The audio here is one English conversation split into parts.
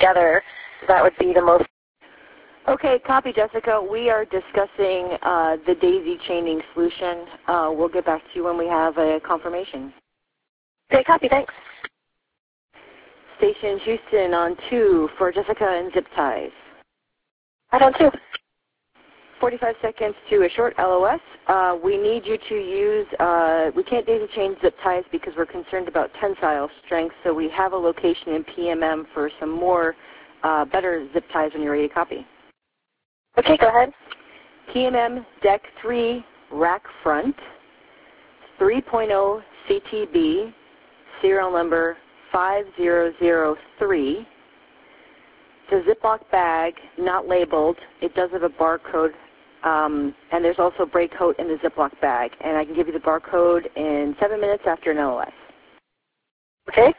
together, that would be the most. Okay, copy, Jessica. We are discussing the daisy chaining solution. We'll get back to you when we have a confirmation. Okay, copy, thanks. Station Houston on 2 for Jessica and zip ties. Right on 2. 45 seconds to a short LOS. We need you to use, we can't daisy chain zip ties because we're concerned about tensile strength, so we have a location in PMM for some more better zip ties when you're ready to copy. Okay, go ahead. PMM Deck 3 Rack Front, 3.0 CTB, serial number 5003. It's a Ziploc bag, not labeled. It does have a barcode, and there's also brake coat in the Ziploc bag. And I can give you the barcode in 7 minutes after an LOS. Okay.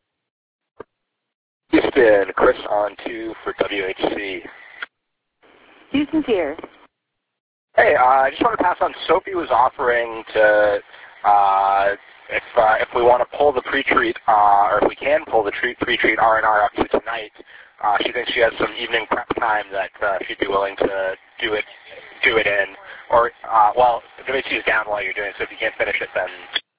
Houston, Chris on 2 for WHC. Houston's here. Hey, I just want to pass on. Sophie was offering to, if we want to pull the pre-treat, or if we can pull the pre-treat R&R up to tonight, she thinks she has some evening prep time that she'd be willing to do it in. Or, well, WHC is down while you're doing it, so if you can't finish it, then...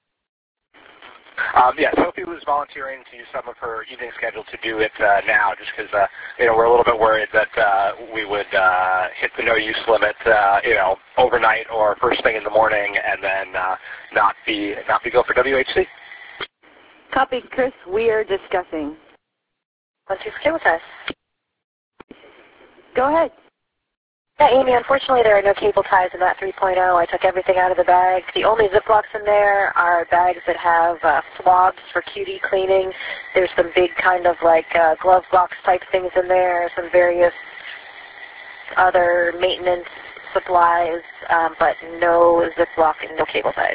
yeah, Sophie was volunteering to use some of her evening schedule to do it now, just because we're a little bit worried that we would hit the no-use limit, overnight or first thing in the morning, and then not be go for WHC. Copy, Chris. We are discussing. Once you're okay with us. Go ahead. Yeah, Amy, unfortunately there are no cable ties in that 3.0. I took everything out of the bag. The only Ziplocs in there are bags that have swabs for QD cleaning. There's some big kind of like glove box type things in there, some various other maintenance supplies, but no Ziploc and no cable ties.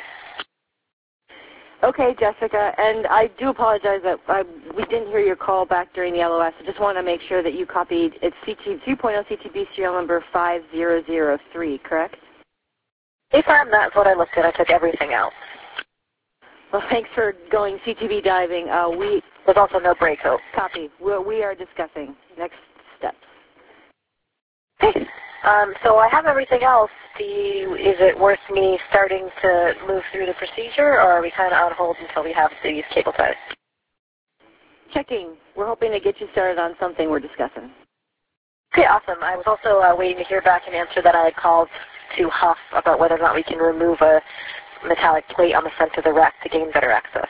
Okay, Jessica, and I do apologize that we didn't hear your call back during the LOS. I just want to make sure that you copied, it's 3.0 CTB serial number 5003, correct? If that's what I looked at, I took everything out. Well, thanks for going CTB diving. There's also no brake coat. Copy. We are discussing next steps. Okay. So I have everything else. Is it worth me starting to move through the procedure, or are we kind of on hold until we have these cable ties? Checking. We're hoping to get you started on something we're discussing. Okay, awesome. I was also waiting to hear back an answer that I had called to Huff about whether or not we can remove a metallic plate on the front of the rack to gain better access.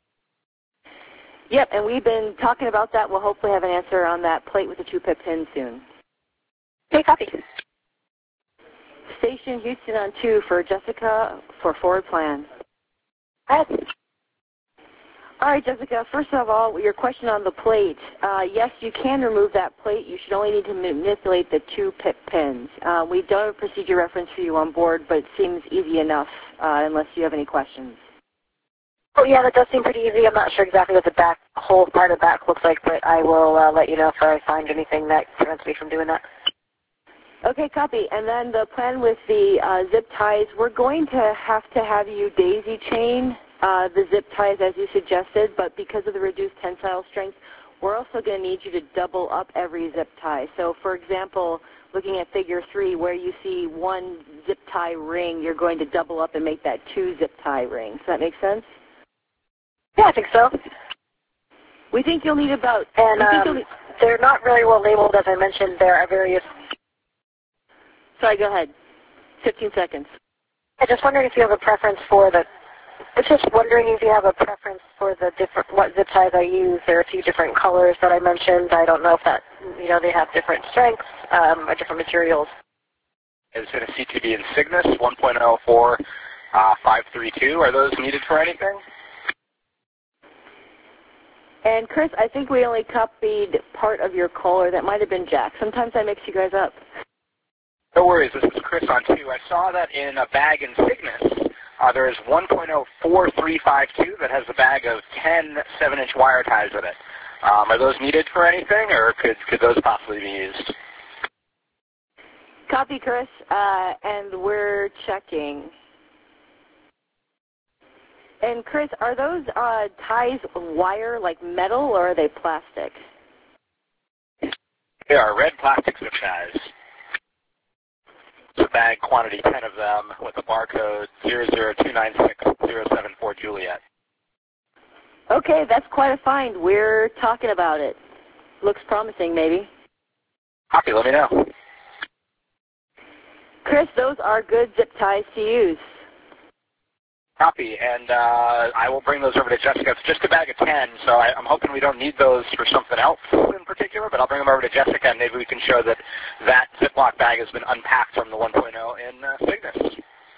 Yep, and we've been talking about that. We'll hopefully have an answer on that plate with the 2-pip pin soon. Okay, copy. Station Houston on 2 for Jessica for forward plan. Hi. All right, Jessica, first of all, your question on the plate. Yes, you can remove that plate. You should only need to manipulate the 2-pip pins. We don't have a procedure reference for you on board, but it seems easy enough unless you have any questions. Oh, yeah, that does seem pretty easy. I'm not sure exactly what the whole part of the back looks like, but I will let you know if I find anything that prevents me from doing that. Okay, copy. And then the plan with the zip ties, we're going to have you daisy chain the zip ties as you suggested, but because of the reduced tensile strength, we're also going to need you to double up every zip tie. So, for example, looking at figure 3, where you see one zip tie ring, you're going to double up and make that 2 zip tie rings. Does that make sense? Yeah, I think so. We think you'll need about... And they're not really well labeled, as I mentioned. There are various... Sorry, go ahead. 15 seconds. I'm just wondering if you have a preference for the... I'm just wondering if you have a preference for the what zip ties I use. There are a few different colors that I mentioned. I don't know if that, they have different strengths, or different materials. Is it a CTB in Cygnus 1.04 532? Are those needed for anything? And Chris, I think we only copied part of your caller. That might have been Jack. Sometimes I mix you guys up. No worries. This is Chris on 2. I saw that in a bag in Cygnus. There is 1.04352 that has a bag of 10 7-inch wire ties in it. Are those needed for anything, or could those possibly be used? Copy, Chris, and we're checking. And Chris, are those ties wire, like metal, or are they plastic? They are red plastic zip ties. It's a bag, quantity 10 of them, with a barcode 00296-074 Juliet. Okay, that's quite a find. We're talking about it. Looks promising, maybe. Copy, let me know. Chris, those are good zip ties to use. Copy, and I will bring those over to Jessica. It's just a bag of 10, so I'm hoping we don't need those for something else in particular, but I'll bring them over to Jessica, and maybe we can show that that Ziploc bag has been unpacked from the 1.0 in Cygnus.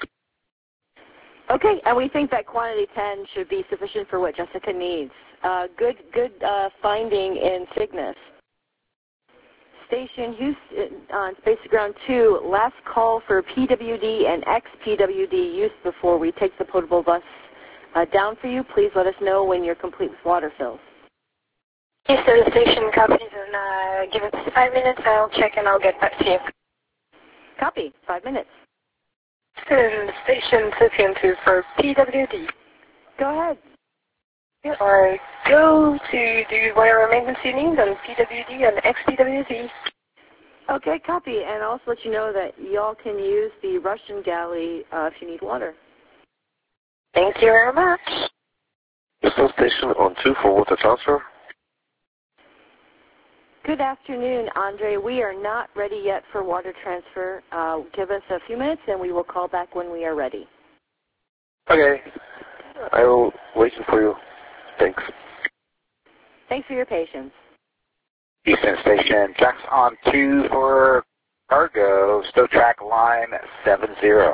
Okay, and we think that quantity 10 should be sufficient for what Jessica needs. Good finding in Cygnus. Station Houston on Space Ground 2, last call for PWD and ex-PWD use before we take the potable bus down for you. Please let us know when you're complete with water fills. Houston, the station copies, and give us 5 minutes. I'll check and I'll get back to you. Copy. 5 minutes. And station Cyprian 2 for PWD. Go ahead. Or go to do whatever maintenance you need on PWD and ex-PWD. Okay, copy. And I'll also let you know that y'all can use the Russian galley if you need water. Thank you very much. Houston station on 2 for water transfer. Good afternoon, Andre. We are not ready yet for water transfer. Give us a few minutes and we will call back when we are ready. Okay. I will wait for you. Thanks. Thanks for your patience. Houston Station, tracks on 2 for cargo, stow track line 70.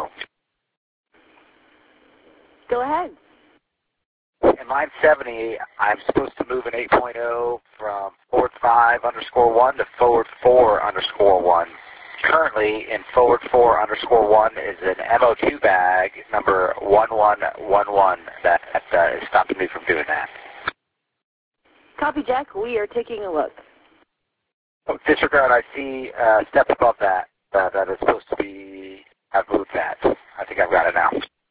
Go ahead. In line 70, I'm supposed to move an 8.0 from forward 5_1 to forward 4_1. Currently, in forward 4_1 is an MO2 bag, number 1111, that is stopping me from doing that. Copy, Jack. We are taking a look. Oh, disregard, I see a step above that that is supposed to be, I've moved that. I think I've got it now.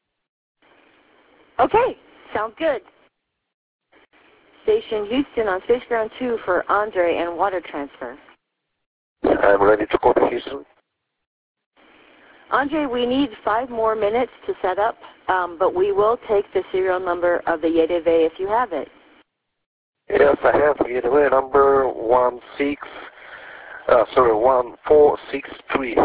Okay. Sounds good. Station Houston on Space Ground 2 for Andre and water transfer. I'm ready to copy, Houston. Andre, we need 5 more minutes to set up, but we will take the serial number of the Yedeve if you have it. Yes, I have Yedeve number 1463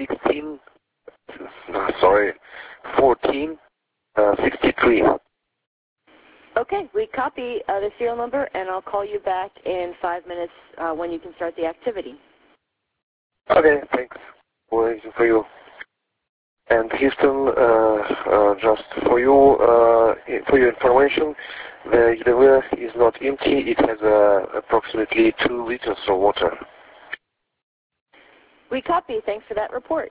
63. Okay, we copy the serial number, and I'll call you back in 5 minutes when you can start the activity. Okay, thanks. Waiting for you. And Houston, just for your information, the Yedeve is not empty. It has approximately 2 liters of water. We copy. Thanks for that report.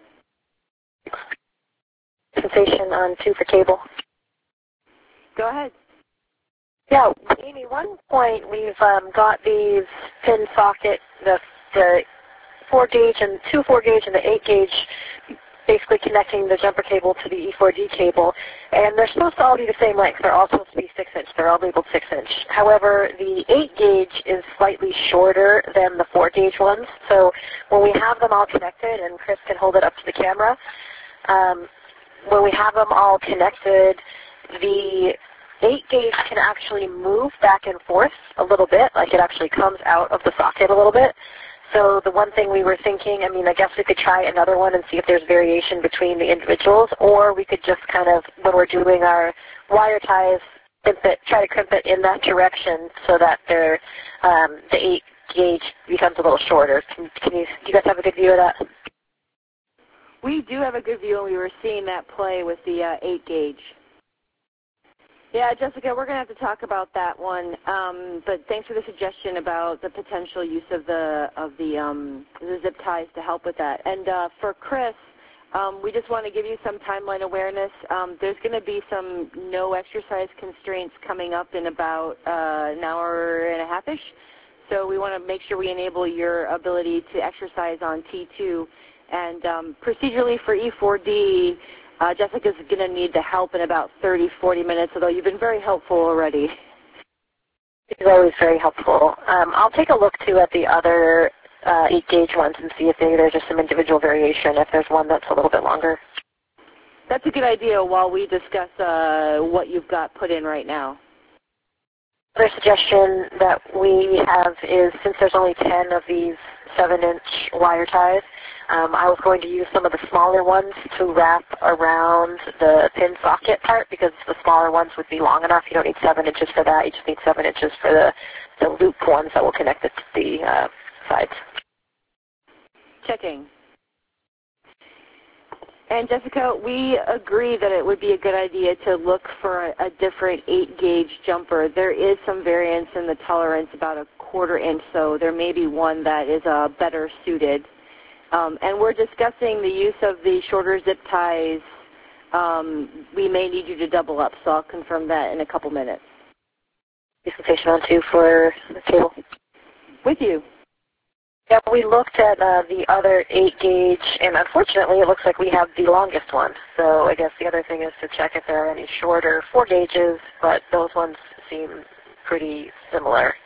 Station on 2 for cable. Go ahead. Yeah, Amy, one point we've got these pin socket, the 4-gauge and 2 4-gauge and the 8-gauge, basically connecting the jumper cable to the E4D cable, and they're supposed to all be the same length. They're all supposed to be 6-inch. They're all labeled 6-inch. However, the 8-gauge is slightly shorter than the 4-gauge ones, so when we have them all connected, and Chris can hold it up to the camera, when we have them all connected, the 8-gauge can actually move back and forth a little bit, like it actually comes out of the socket a little bit. So the one thing we were thinking, I mean, I guess we could try another one and see if there's variation between the individuals, or we could just kind of, when we're doing our wire ties, try to crimp it in that direction so that the 8-gauge becomes a little shorter. Do you guys have a good view of that? We do have a good view, and we were seeing that play with the 8-gauge. Yeah, Jessica, we're going to have to talk about that one. But thanks for the suggestion about the potential use of the zip ties to help with that. And for Chris, we just want to give you some timeline awareness. There's going to be some no exercise constraints coming up in about an hour and a half-ish. So we want to make sure we enable your ability to exercise on T2. And procedurally for E4D, Jessica's going to need the help in about 30, 40 minutes, although you've been very helpful already. It's always very helpful. I'll take a look, too, at the other 8-gauge ones and see if there's just some individual variation, if there's one that's a little bit longer. That's a good idea while we discuss what you've got put in right now. Another suggestion that we have is, since there's only 10 of these 7-inch wire ties, I was going to use some of the smaller ones to wrap around the pin socket part, because the smaller ones would be long enough. You don't need 7 inches for that. You just need 7 inches for the loop ones that will connect it to the sides. Checking. And Jessica, we agree that it would be a good idea to look for a different 8-gauge jumper. There is some variance in the tolerance, about a 1/4 inch, so there may be one that is better suited. And we're discussing the use of the shorter zip ties. We may need you to double up, so I'll confirm that in a couple minutes. Presentation on 2 for the cable. With you. Yeah, we looked at the other 8-gauge, and unfortunately it looks like we have the longest one. So I guess the other thing is to check if there are any shorter 4 gauges, but those ones seem pretty similar.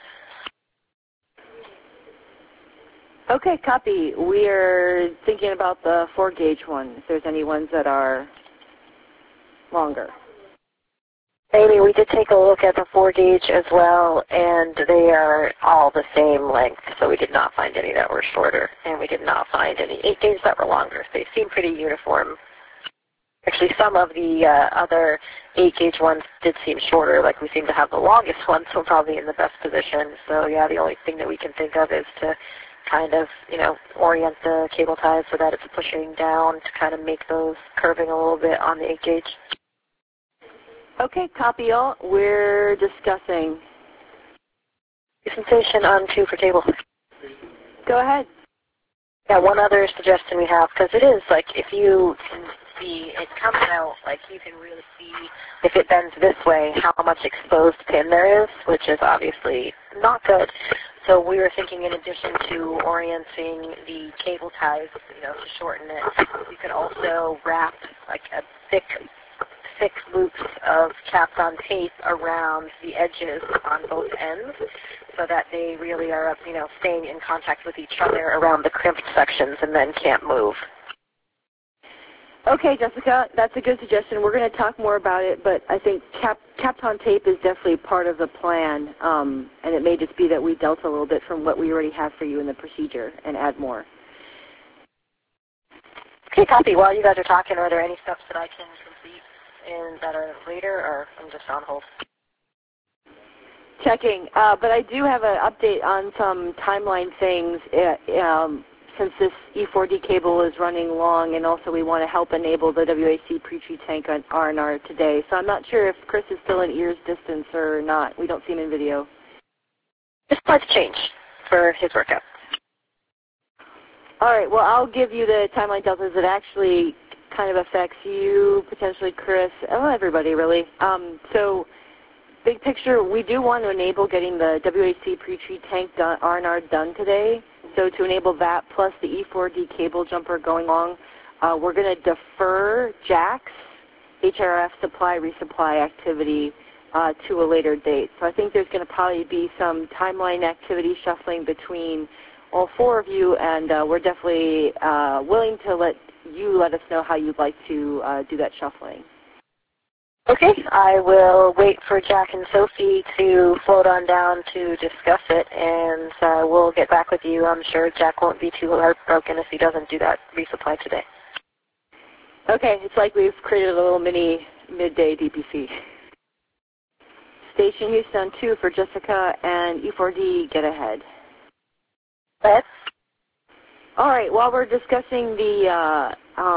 Okay, copy. We are thinking about the 4-gauge one, if there's any ones that are longer. Amy, we did take a look at the 4-gauge as well, and they are all the same length, so we did not find any that were shorter, and we did not find any 8-gauge that were longer. They seem pretty uniform. Actually, some of the other 8-gauge ones did seem shorter, like we seem to have the longest one, so we're probably in the best position. So yeah, the only thing that we can think of is to kind of, orient the cable ties so that it's pushing down to kind of make those curving a little bit on the 8-gauge. Okay, copy all. We're discussing. Presentation on 2 for cable. Go ahead. Yeah, one other suggestion we have, because it is like, if you can see, it comes out, like you can really see if it bends this way how much exposed pin there is, which is obviously not good. So we were thinking, in addition to orienting the cable ties, to shorten it, you could also wrap like a thick loops of Kapton tape around the edges on both ends, so that they really are, staying in contact with each other around the crimped sections and then can't move. Okay, Jessica, that's a good suggestion. We're going to talk more about it, but I think Kapton tape is definitely part of the plan, and it may just be that we dealt a little bit from what we already have for you in the procedure and add more. Okay, copy. While you guys are talking, are there any steps that I can complete and that are later, or I'm just on hold? Checking, but I do have an update on some timeline things. Since this E4D cable is running long, and also we want to help enable the WAC pre-treat tank on R&R today. So I'm not sure if Chris is still in ear's distance or not. We don't see him in video. Just parts change for his workout. All right, well, I'll give you the timeline deltas that actually kind of affects you, potentially Chris, everybody really. So big picture, we do want to enable getting the WAC pre-treat tank R&R done today. So to enable that plus the E4D cable jumper going along, we're going to defer Jack's HRF supply resupply activity to a later date. So I think there's going to probably be some timeline activity shuffling between all 4 of you, and we're definitely willing to let us know how you'd like to do that shuffling. Okay, I will wait for Jack and Sophie to float on down to discuss it, and we'll get back with you. I'm sure Jack won't be too heartbroken if he doesn't do that resupply today. Okay, it's like we've created a little mini midday DPC. Station Houston 2 for Jessica, and E4D, get ahead. Go ahead. All right, while we're discussing the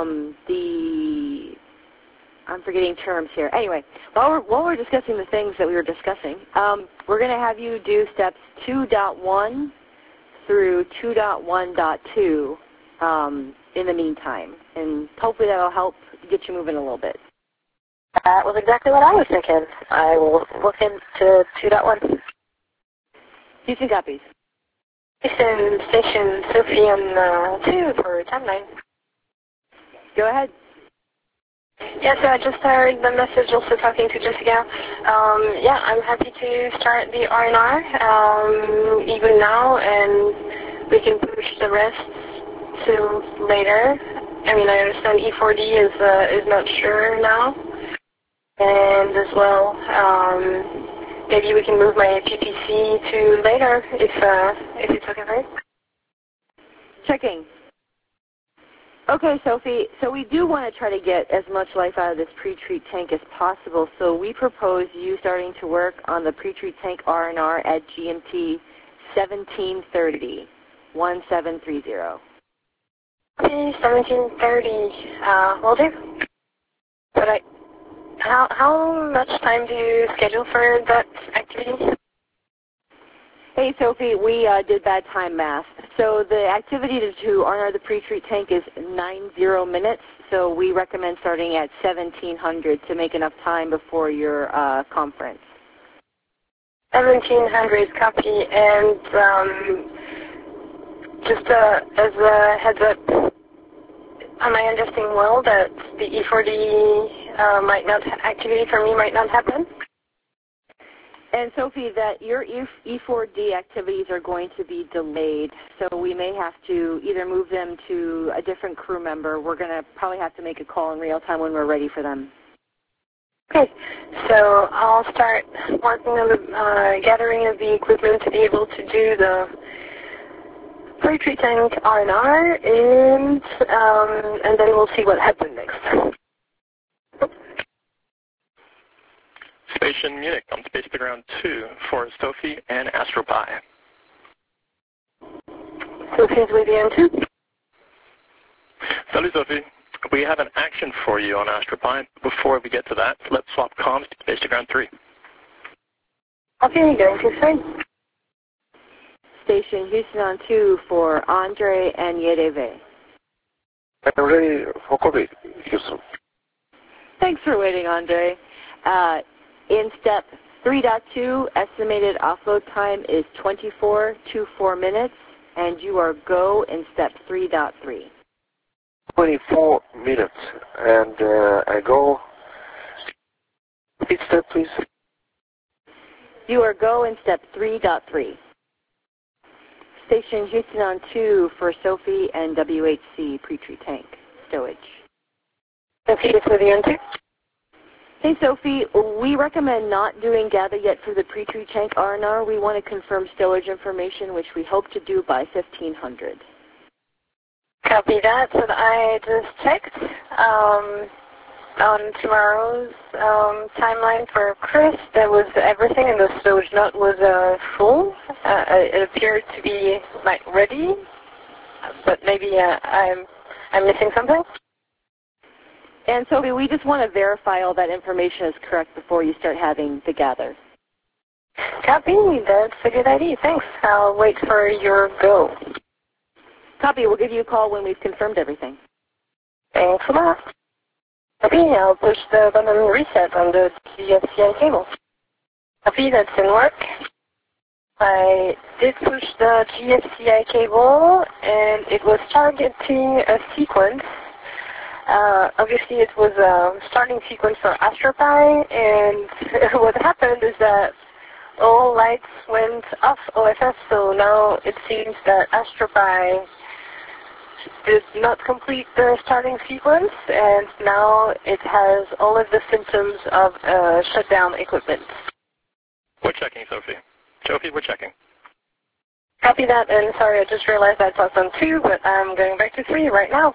I'm forgetting terms here. Anyway, while we're discussing the things that we were discussing, we're going to have you do steps 2.1 through 2.1.2 in the meantime, and hopefully that'll help get you moving a little bit. That was exactly what I was thinking. I will look into 2.1. Houston copies. Houston Station Sophie on 2 for timeline. Go ahead. Yes, I just heard the message also talking to Jessica. Yeah, I'm happy to start the R&R even now, and we can push the rest to later. I mean, I understand E4D is not sure now. And as well, maybe we can move my PPC to later if it's okay for you. Checking. Okay, Sophie, so we do want to try to get as much life out of this pre-treat tank as possible, so we propose you starting to work on the pre-treat tank R&R at GMT 1730, 1730. Okay, 1730, will do. But how much time do you schedule for that activity? Hey, Sophie, we did bad time math. So the activity to R&R the pre-treat tank is 90 minutes, so we recommend starting at 1700 to make enough time before your conference. 1700 copy, and just as a heads up, am I understanding well that the E4D activity for me might not happen? And Sophie, that your E4D activities are going to be delayed, so we may have to either move them to a different crew member. We're going to probably have to make a call in real time when we're ready for them. Okay, so I'll start working on the gathering of the equipment to be able to do the pre-treat tank R&R, and then we'll see what happens next. Station Munich on Space Ground 2 for Sophie and AstroPi. Sophie's with you on 2. Salut Sophie. We have an action for you on AstroPi. Before we get to that, let's swap comms to Space Ground 3. Okay, going to 3. Station Houston on 2 for Andre and Yereve. I'm ready for copy, Houston. Thanks for waiting, Andre. In step 3.2, estimated offload time is 24 minutes, and you are go in step 3.3. 24 minutes, and I go. Repeat step, please. You are go in step 3.3. Station Houston on 2 for Sophie and WHC pre-treat tank stowage. Sophie is with you on 2. Hey Sophie, we recommend not doing gather yet for the pre-treat tank R&R. We want to confirm stowage information, which we hope to do by 1500. Copy that. So I just checked on tomorrow's timeline for Chris. That was everything, and the stowage note was full. It appeared to be like ready, but maybe I'm missing something. And Sophie, we just want to verify all that information is correct before you start having the gather. Copy. That's a good idea. Thanks. I'll wait for your go. Copy. We'll give you a call when we've confirmed everything. Thanks a lot. Copy. I'll push the button reset on the GFCI cable. Copy. That's in work. I did push the GFCI cable, and it was targeting a sequence. Obviously, it was a starting sequence for AstroPi, and what happened is that all lights went off OFS, so now it seems that AstroPi did not complete the starting sequence, and now it has all of the symptoms of shutdown equipment. We're checking, Sophie. Sophie, we're checking. Copy that, and sorry, I just realized I talked on 2, but I'm going back to 3 right now.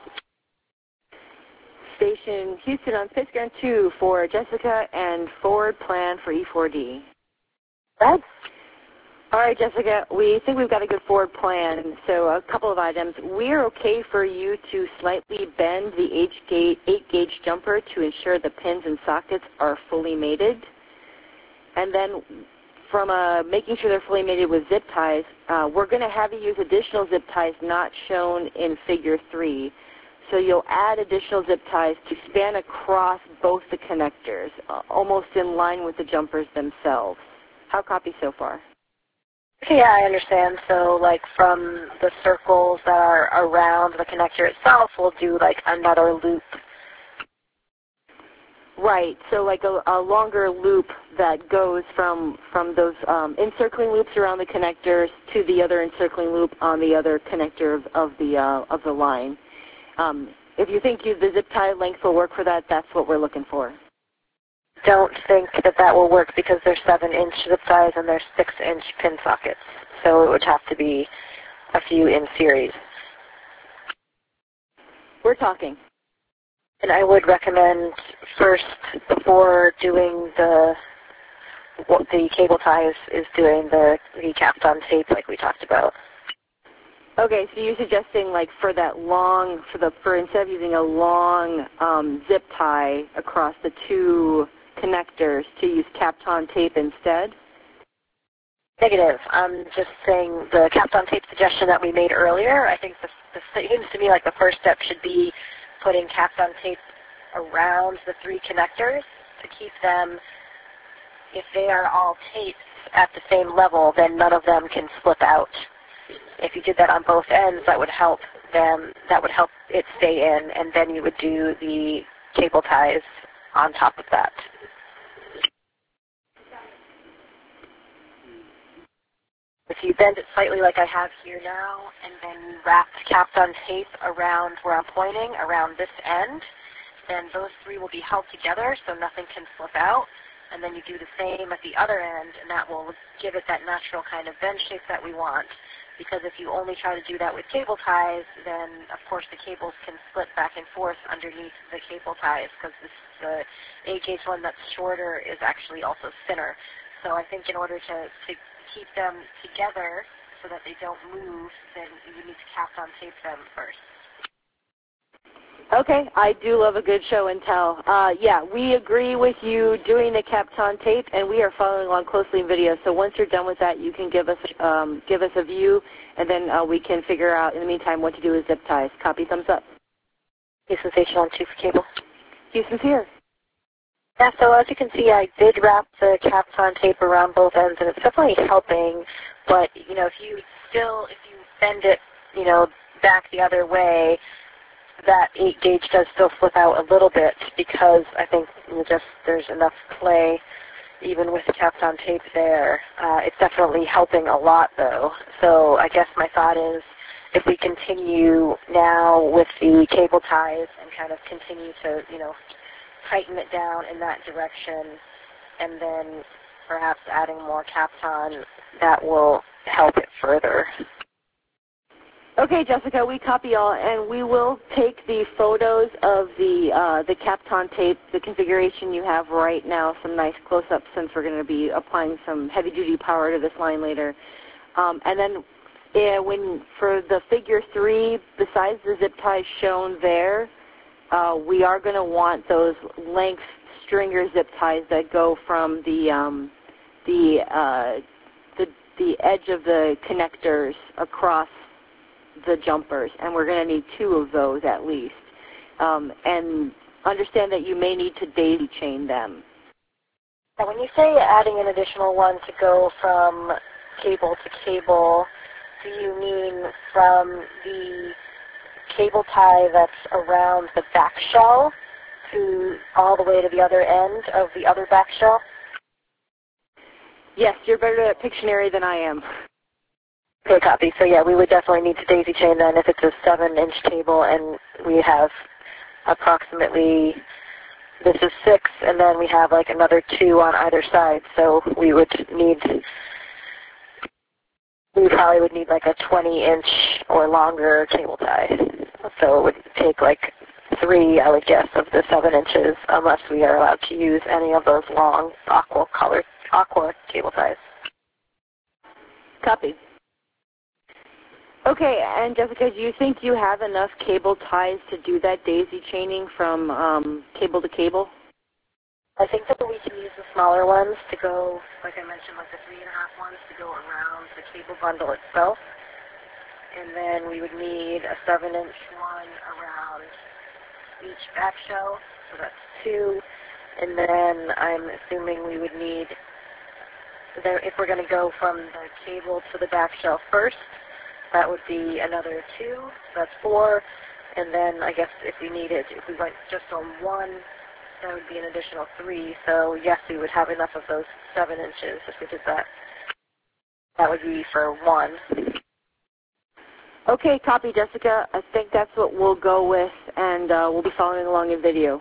Station Houston on Space Ground 2 for Jessica and forward plan for E4D. Right. All right, Jessica, we think we've got a good forward plan. So a couple of items. We're okay for you to slightly bend the 8-gauge jumper to ensure the pins and sockets are fully mated. And then from making sure they're fully mated with zip ties, we're going to have you use additional zip ties not shown in Figure 3. So you'll add additional zip ties to span across both the connectors, almost in line with the jumpers themselves. How copy so far? Yeah, I understand. So, like, from the circles that are around the connector itself, we'll do, like, another loop. Right. So like a longer loop that goes from those encircling loops around the connectors to the other encircling loop on the other connector of the line. If you think the zip tie length will work for that, that's what we're looking for. Don't think that will work because there's 7-inch zip ties and there's 6-inch pin sockets. So it would have to be a few in series. We're talking. And I would recommend first, before doing what the cable ties, is doing the Kapton tape like we talked about. Okay, so you're suggesting like for that long, for instead of using a long zip tie across the two connectors, to use Kapton tape instead? Negative. I'm just saying the Kapton tape suggestion that we made earlier, I think it seems to me like the first step should be putting Kapton tape around the 3 connectors to keep them, if they are all taped at the same level, then none of them can slip out. If you did that on both ends, that would help it stay in, and then you would do the cable ties on top of that. If you bend it slightly like I have here now, and then you wrap Kapton tape around where I'm pointing, around this end, then those 3 will be held together so nothing can slip out. And then you do the same at the other end, and that will give it that natural kind of bend shape that we want. Because if you only try to do that with cable ties, then of course the cables can split back and forth underneath the cable ties, because the 8-gauge one that's shorter is actually also thinner. So I think in order to keep them together so that they don't move, then you need to Kapton tape them first. Okay, I do love a good show and tell. Yeah, we agree with you doing the Kapton tape, and we are following along closely in video. So once you're done with that, you can give us a view, and then we can figure out in the meantime what to do with zip ties. Copy, thumbs up. Houston Station on 2 for cable. Houston's here. Yeah, so as you can see, I did wrap the Kapton tape around both ends, and it's definitely helping. But if you bend it, back the other way, that 8-gauge does still flip out a little bit, because I think there's enough play even with the Kapton tape there. It's definitely helping a lot, though. So I guess my thought is, if we continue now with the cable ties and kind of continue to, tighten it down in that direction, and then perhaps adding more Kapton, that will help it further. Okay, Jessica, we copy all, and we will take the photos of the Kapton tape, the configuration you have right now, some nice close-ups since we're going to be applying some heavy-duty power to this line later. And then for the figure 3, besides the zip ties shown there, we are going to want those length stringer zip ties that go from the edge of the connectors across the jumpers, and we're going to need 2 of those at least. And understand that you may need to daisy chain them. Now, when you say adding an additional one to go from cable to cable, do you mean from the cable tie that's around the back shell to all the way to the other end of the other back shell? Yes, you're better at Pictionary than I am. Okay, copy. So yeah, we would definitely need to daisy chain then if it's a 7-inch cable, and we have approximately, this is 6, and then we have like another 2 on either side. So we probably would need like a 20-inch or longer cable tie. So it would take like 3, I would guess, of the 7 inches, unless we are allowed to use any of those long aqua cable ties. Copy. Okay, and Jessica, do you think you have enough cable ties to do that daisy chaining from cable to cable? I think that we can use the smaller ones to go, like I mentioned, like the 3.5 ones to go around the cable bundle itself. And then we would need a 7-inch one around each back shell, so that's 2. And then I'm assuming we would need, if we're going to go from the cable to the back shell first, that would be another 2, so that's 4. And then I guess if we went just on one that would be an additional 3. So yes, we would have enough of those 7 inches if we did that. That would be for 1. Okay, copy, Jessica. I think that's what we'll go with, and we'll be following along in video.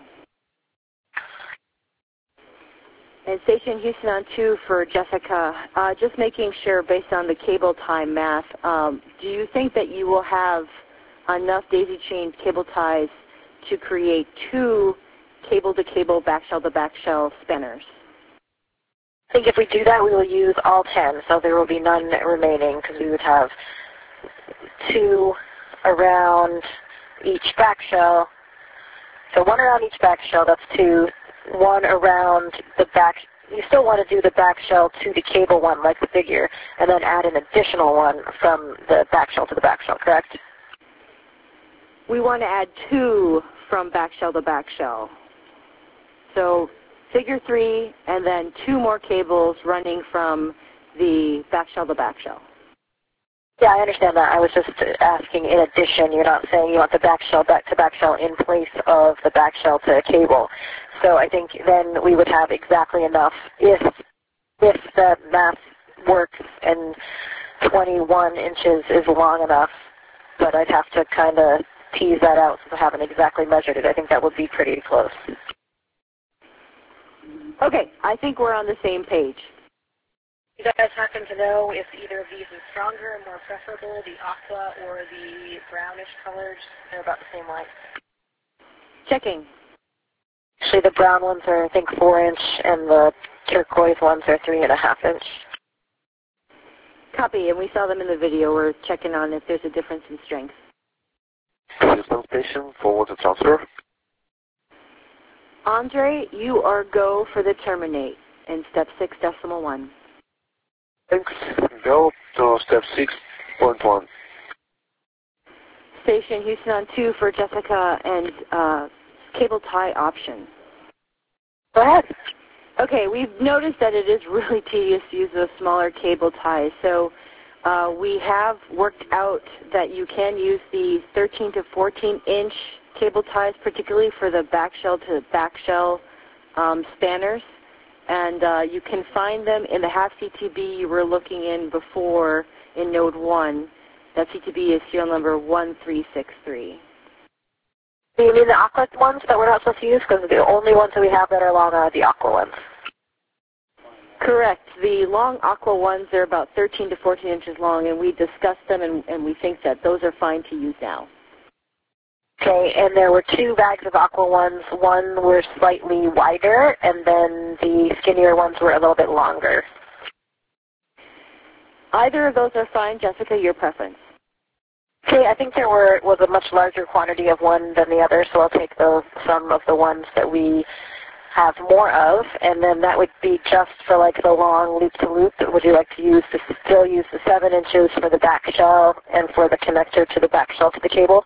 And Station Houston on 2 for Jessica. Just making sure, based on the cable time math, do you think that you will have enough daisy-chained cable ties to create 2 cable-to-cable, backshell-to-backshell spanners? I think if we do that, we will use all 10, so there will be none remaining, because we would have 2 around each backshell. So 1 around each backshell, that's 2. 1 around the back. You still want to do the backshell to the cable one, like the figure, and then add an additional one from the backshell to the backshell, correct? We want to add 2 from backshell to backshell. So figure 3, and then 2 more cables running from the backshell to backshell. Yeah, I understand that. I was just asking in addition. You're not saying you want the backshell back to backshell in place of the backshell to cable. So I think then we would have exactly enough if the math works and 21 inches is long enough. But I'd have to kind of tease that out since I haven't exactly measured it. I think that would be pretty close. Okay, I think we're on the same page. You guys happen to know if either of these is stronger and more preferable, the aqua or the brownish colors? They're about the same length. Checking. Actually, the brown ones are, I think, 4-inch, and the turquoise ones are 3.5 inch. Copy, and we saw them in the video. We're checking on if there's a difference in strength. Houston Station, forward to transfer. Andre, you are go for the terminate in step 6.1. Thanks. Go to step 6.1. Station Houston on 2 for Jessica and cable tie option. Go ahead. Okay, we've noticed that it is really tedious to use those smaller cable ties. So we have worked out that you can use the 13 to 14 inch cable ties, particularly for the backshell to backshell spanners. And you can find them in the half CTB you were looking in before in Node 1. That CTB is serial number 1363. Do you mean the aqua ones that we're not supposed to use? Because the only ones that we have that are long are the aqua ones. Correct. The long aqua ones are about 13 to 14 inches long, and we discussed them, and we think that those are fine to use now. Okay, and there were 2 bags of aqua ones. One were slightly wider, and then the skinnier ones were a little bit longer. Either of those are fine, Jessica, your preference. Okay, I think there was a much larger quantity of one than the other, so I'll take some of the ones that we have more of, and then that would be just for like the long loop-to-loop. Would you like to still use the 7 inches for the back shell and for the connector to the back shell to the cable?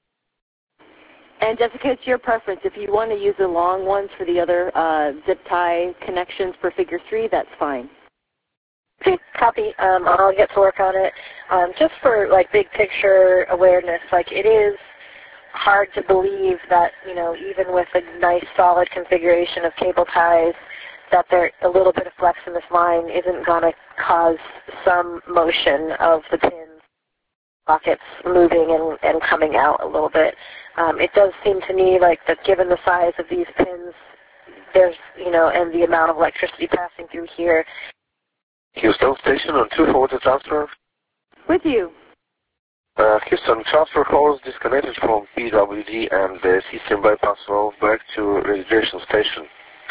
And Jessica, it's your preference. If you want to use the long ones for the other zip tie connections for figure 3, that's fine. Okay, copy. I'll get to work on it. Just for like big picture awareness, like it is hard to believe that, even with a nice solid configuration of cable ties, that there a little bit of flex in this line isn't going to cause some motion of the pins, sockets moving and coming out a little bit. It does seem to me like that given the size of these pins, there's, and the amount of electricity passing through here. Houston Station on 2 forward to transfer. With you. Houston, transfer calls disconnected from PWD and the system bypass roll back to registration station.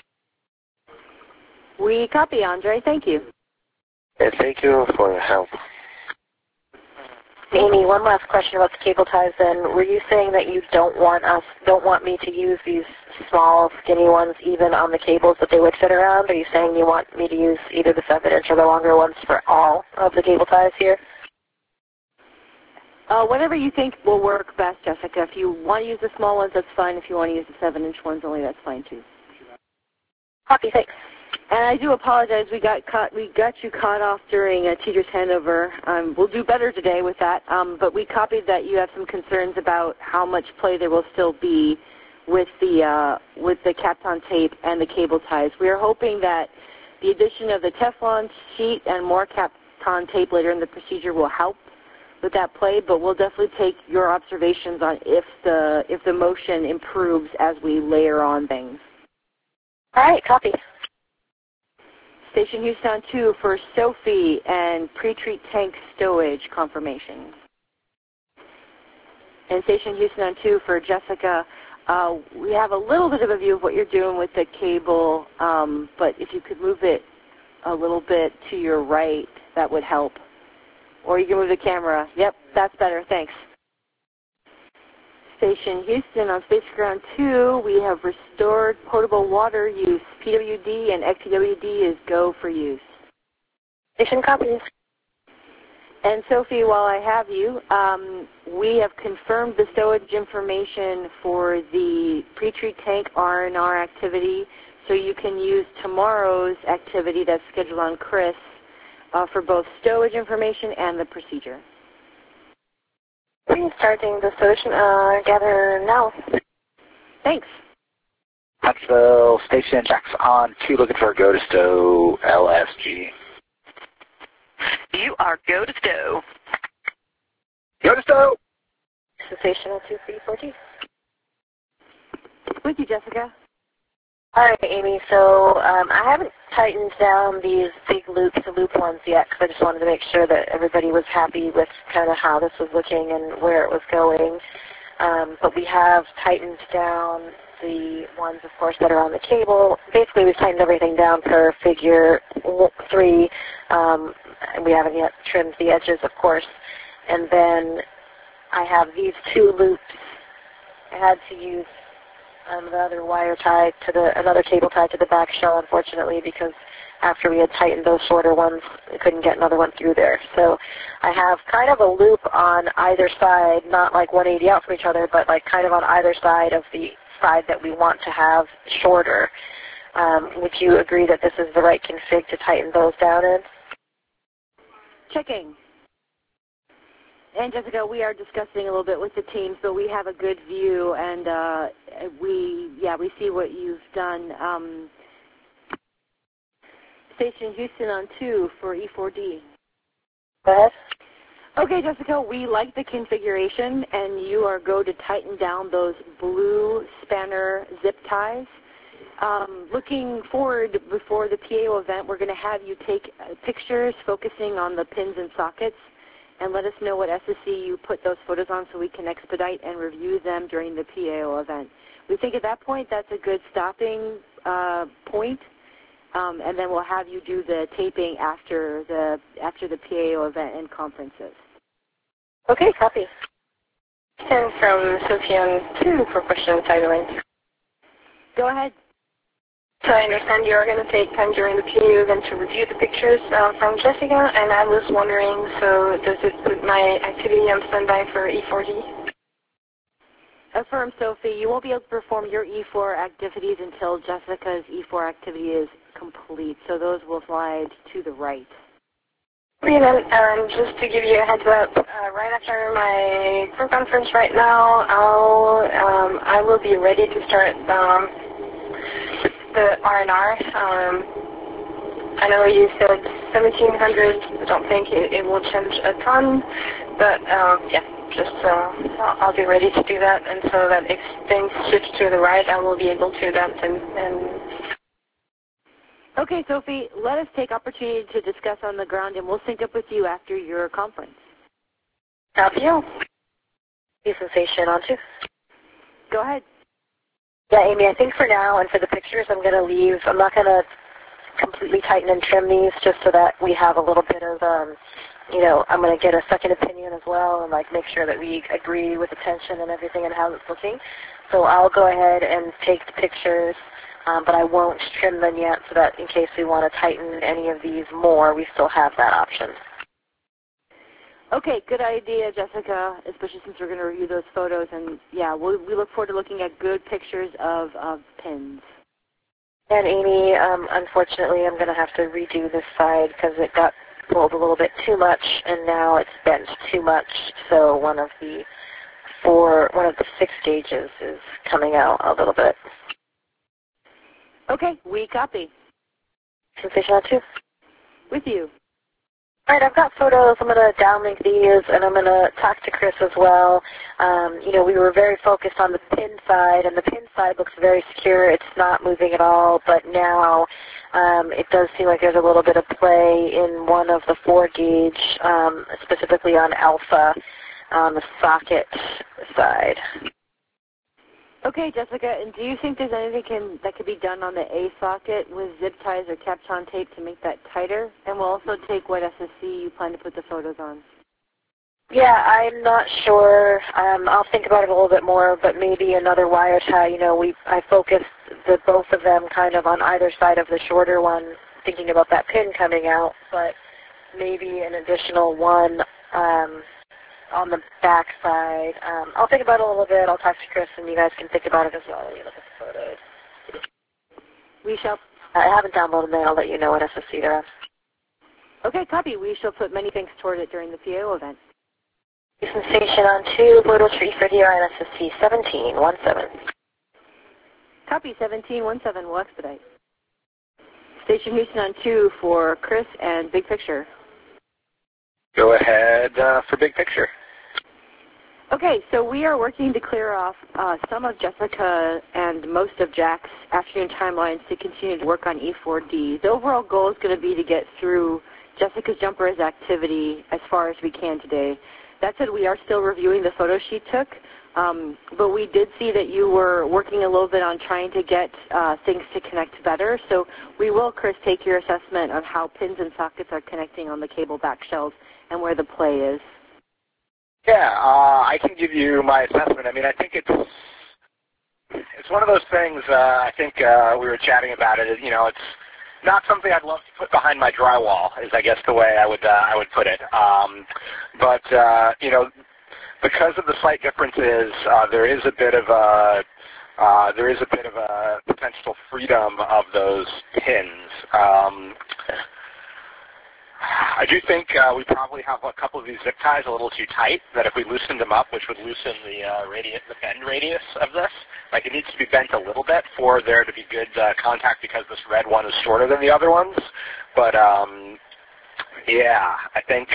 We copy, Andre. Thank you. Thank you for your help. Amy, one last question about the cable ties then. Were you saying that you don't want me to use these small, skinny ones even on the cables that they would fit around? Are you saying you want me to use either the 7 inch or the longer ones for all of the cable ties here? Whatever you think will work best, Jessica. If you want to use the small ones, that's fine. If you want to use the 7 inch ones only, that's fine too. Copy, thanks. And I do apologize. We got you caught off during a teacher's handover. We'll do better today with that. But we copied that you have some concerns about how much play there will still be with the Kapton tape and the cable ties. We are hoping that the addition of the Teflon sheet and more Kapton tape later in the procedure will help with that play, but we'll definitely take your observations on if the motion improves as we layer on things. All right, copy. Station Houston on 2 for Sophie and pre-treat tank stowage confirmation. And Station Houston on 2 for Jessica. We have a little bit of a view of what you're doing with the cable, but if you could move it a little bit to your right, that would help. Or you can move the camera. Yep, that's better. Thanks. Station Houston on Space Ground 2, we have restored potable water use. PWD and XPWD is go for use. Station copies. And Sophie, while I have you, we have confirmed the stowage information for the pre-treat tank R&R activity, so you can use tomorrow's activity that's scheduled on Chris for both stowage information and the procedure. Starting the solution gather now. Thanks. Huntsville Station, Jack's on 2, looking for a go to stow LSG. You are go to stow. Go to stow! Station 234G. With you, Jessica. All right, Amy, so I haven't tightened down these big loop-to-loop ones yet because I just wanted to make sure that everybody was happy with kind of how this was looking and where it was going. But we have tightened down the ones, of course, that are on the cable. Basically, we've tightened everything down per figure 3. We haven't yet trimmed the edges, of course. And then I have these 2 loops. I had to use the other wire tied to another cable tied to the back shell, unfortunately, because after we had tightened those shorter ones, we couldn't get another one through there. So I have kind of a loop on either side, not like 180 out from each other, but like kind of on either side of the side that we want to have shorter. Would you agree that this is the right config to tighten those down in? Checking. And Jessica, we are discussing a little bit with the teams, but we have a good view, and we see what you've done. Station Houston on 2 for E4D. Go ahead. Okay, Jessica, we like the configuration, and you are go to tighten down those blue spanner zip ties. Looking forward, before the PAO event, we're going to have you take pictures focusing on the pins and sockets, and let us know what SSC you put those photos on so we can expedite and review them during the PAO event. We think at that point that's a good stopping point, and then we'll have you do the taping after the PAO event and conferences. Okay, copy. And from Sophia 2 for question titling. Go ahead. So I understand you're going to take time during the PAO event to review the pictures from Jessica, and I was wondering, so does it put my activity on standby for E4D? Affirm, Sophie. You won't be able to perform your E4 activities until Jessica's E4 activity is complete, so those will slide to the right. Okay, then, just to give you a heads up, right after my crew conference right now, I will be ready to start the R&R. I know you said 1700. I don't think it will change a ton, but I'll be ready to do that, and so that if things switch to the right, I will be able to adapt and Okay, Sophie, let us take opportunity to discuss on the ground, and we'll sync up with you after your conference. Copy you. Sensation on 2. Go ahead. Yeah, Amy, I think for now and for the pictures, I'm going to leave. I'm not going to completely tighten and trim these just so that we have a little bit of, I'm going to get a second opinion as well and like make sure that we agree with the tension and everything and how it's looking. So I'll go ahead and take the pictures, but I won't trim them yet so that in case we want to tighten any of these more, we still have that option. Okay, good idea, Jessica, especially since we're going to review those photos. And, yeah, we look forward to looking at good pictures of pins. And, Amy, unfortunately, I'm going to have to redo this side because it got pulled a little bit too much, and now it's bent too much. So one of the for one of the 6 gauges is coming out a little bit. Okay, we copy. Sensation on 2. With you. All right, I've got photos. I'm going to downlink these, and I'm going to talk to Chris as well. We were very focused on the pin side, and the pin side looks very secure. It's not moving at all, but now it does seem like there's a little bit of play in one of the 4 gauge, specifically on alpha on the socket side. Okay, Jessica, and do you think there's anything that could be done on the A socket with zip ties or Kapton tape to make that tighter? And we'll also take what SSC you plan to put the photos on. Yeah, I'm not sure. I'll think about it a little bit more, but maybe another wire tie. I focused both of them kind of on either side of the shorter one, thinking about that pin coming out, but maybe an additional one on the back side. I'll think about it a little bit. I'll talk to Chris, and you guys can think about it as well. You look at the photos. We shall. I haven't downloaded them. I'll let you know what SSC they're on. Okay, copy. We shall put many thanks toward it during the PAO event. Sensation on 2, Little Tree for here on SSC 1717. Copy 1717. We'll expedite. Station Houston on 2 for Chris and Big Picture. Go ahead for Big Picture. Okay, so we are working to clear off some of Jessica and most of Jack's afternoon timelines to continue to work on E4D. The overall goal is going to be to get through Jessica's jumpers activity as far as we can today. That said, we are still reviewing the photos she took, but we did see that you were working a little bit on trying to get things to connect better. So we will, Chris, take your assessment on how pins and sockets are connecting on the cable back shelves and where the play is. Yeah, I can give you my assessment. I mean, I think it's one of those things. I think we were chatting about it. It's not something I'd love to put behind my drywall, is I guess the way I would put it. But because of the slight differences, there is a bit of a potential freedom of those pins. I do think we probably have a couple of these zip ties a little too tight, that if we loosened them up, which would loosen the bend radius of this, like it needs to be bent a little bit for there to be good contact because this red one is shorter than the other ones. But yeah, I think,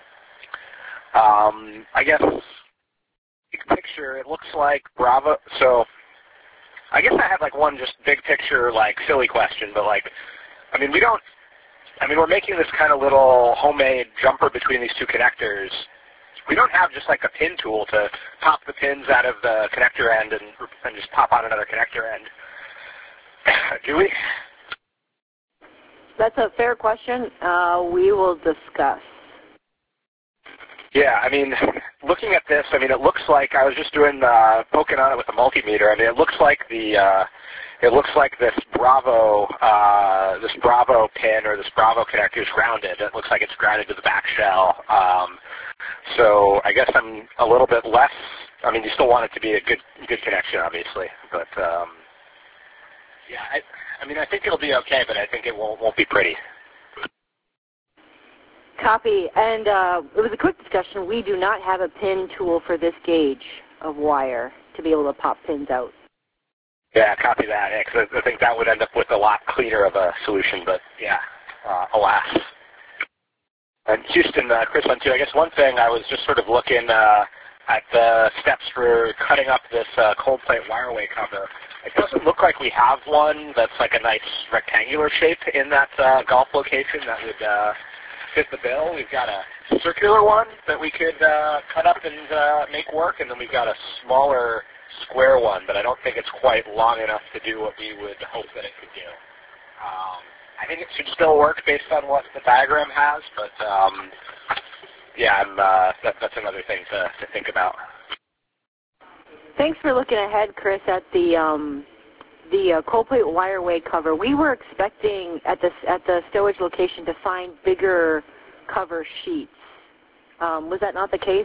I guess, big picture, it looks like Bravo. So I guess I had like one just big picture, like silly question, but like, we're making this kind of little homemade jumper between these 2 connectors. We don't have just like a pin tool to pop the pins out of the connector end and just pop on another connector end. Do we? That's a fair question. We will discuss. Yeah, looking at this, it looks like I was just doing poking on it with a multimeter. It looks like this Bravo pin or this Bravo connector is grounded. It looks like it's grounded to the back shell. So I guess I'm a little bit less. You still want it to be a good connection, obviously, but yeah, I think it'll be okay, but I think it won't be pretty. Copy. And it was a quick discussion. We do not have a pin tool for this gauge of wire to be able to pop pins out. Yeah, copy that, because I think that would end up with a lot cleaner of a solution, but yeah, alas. And Houston, Chris on 2, I guess one thing I was just sort of looking at the steps for cutting up this cold plate wireway cover. It doesn't look like we have one that's like a nice rectangular shape in that golf location that would fit the bill. We've got a circular one that we could cut up and make work, and then we've got a smaller square one, but I don't think it's quite long enough to do what we would hope that it could do. I think it should still work based on what the diagram has, but yeah, that's another thing to think about. Thanks for looking ahead, Chris, at the cold plate wireway cover. We were expecting at the stowage location to find bigger cover sheets. Was that not the case?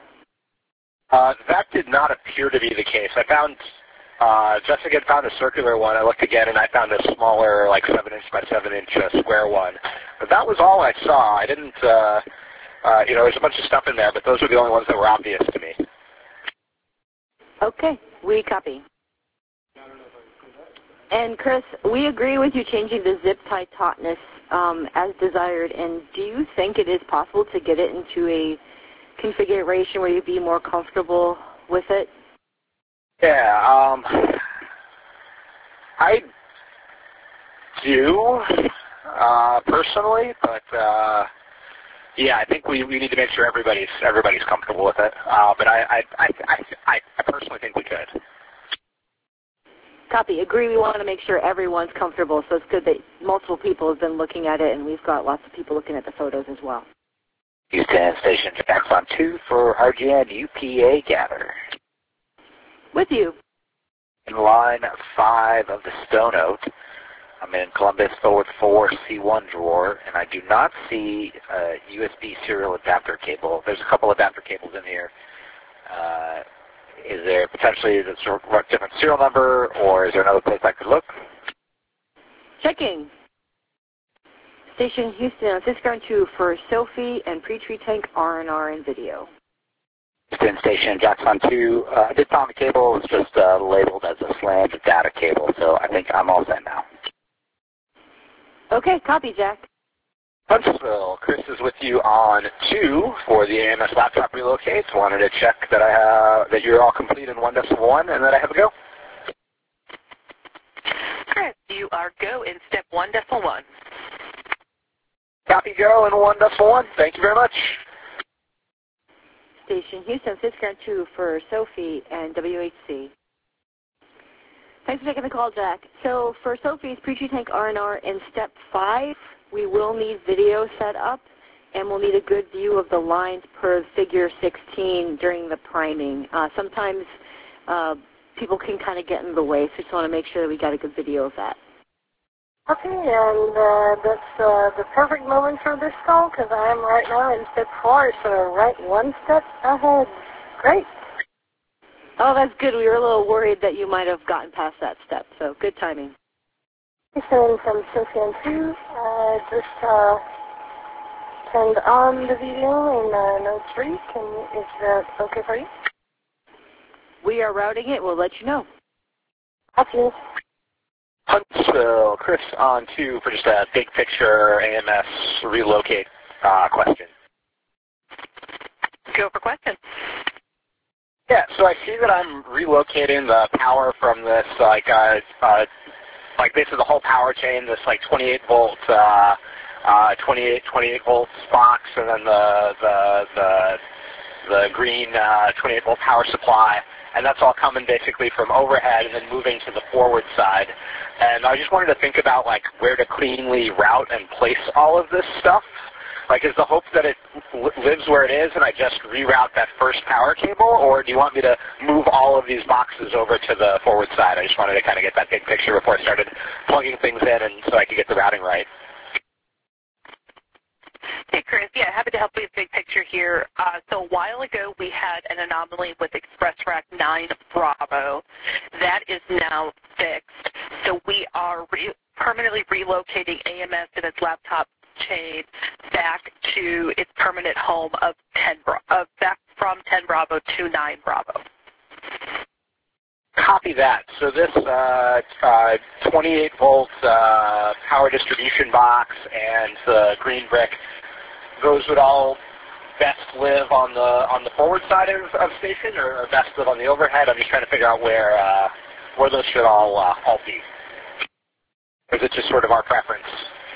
That did not appear to be the case. I found, Jessica had found a circular one. I looked again, and I found a smaller, like 7-inch by 7-inch square one. But that was all I saw. I didn't, there's a bunch of stuff in there, but those were the only ones that were obvious to me. Okay, we copy. And Chris, we agree with you changing the zip tie tautness as desired. And do you think it is possible to get it into a configuration where you'd be more comfortable with it? Yeah, I do personally, but yeah, I think we need to make sure everybody's comfortable with it. But I personally think we could. Copy. Agree. We want to make sure everyone's comfortable, so it's good that multiple people have been looking at it, and we've got lots of people looking at the photos as well. Houston Station Jackson 2 for RGN UPA gather. With you. In line 5 of the Stone Oak, I'm in Columbus forward 4 C1 drawer, and I do not see a USB serial adapter cable. There's a couple adapter cables in here. Is there potentially a different serial number, or is there another place I could look? Checking. Station Houston on Cisco 2 for Sophie and pre-tree tank R&R and video. Houston Station Jackson 2. I did find the cable. It's just labeled as a SLAM data cable, so I think I'm all set now. Okay, copy, Jack. Huntsville, Chris is with you on 2 for the AMS laptop relocate. Wanted to check that that you're all complete in 1.1 and that I have a go. Chris, you are go in step 1.1. Copy, go in 1.1. Thank you very much. Station Houston, Cisco 2 for Sophie and WHC. Thanks for taking the call, Jack. So for Sophie's pre-tree tank R&R in step 5, we will need video set up, and we'll need a good view of the lines per figure 16 during the priming. Sometimes people can kind of get in the way, so just want to make sure that we got a good video of that. Okay, and that's the perfect moment for this call, because I'm right now in step 4, so right one step ahead. Great. Oh, that's good. We were a little worried that you might have gotten past that step, so good timing. So from Sofia 2, I just turned on the video in Node 3. Is that okay for you? We are routing it. We'll let you know. Copy. Huntsville, Chris on 2 for just a big picture AMS relocate question. Go for question. Yeah, so I see that I'm relocating the power from this, like basically the whole power chain, this like 28 volt, 28 volts box, and then the green 28 volt power supply, and that's all coming basically from overhead and then moving to the forward side. And I just wanted to think about like where to cleanly route and place all of this stuff. Like, is the hope that it lives where it is and I just reroute that first power cable, or do you want me to move all of these boxes over to the forward side? I just wanted to kind of get that big picture before I started plugging things in and so I could get the routing right. Hey, Chris. Yeah, happy to help you with the big picture here. So a while ago, we had an anomaly with ExpressRack 9 Bravo. That is now fixed. So we are permanently relocating AMS and its laptop chain back to its permanent home of back from 10 Bravo to 9 Bravo. Copy that. So this 28 volt power distribution box and the green brick, those would all best live on the forward side of station, or best live on the overhead? I'm just trying to figure out where those should all be. Or is it just sort of our preference?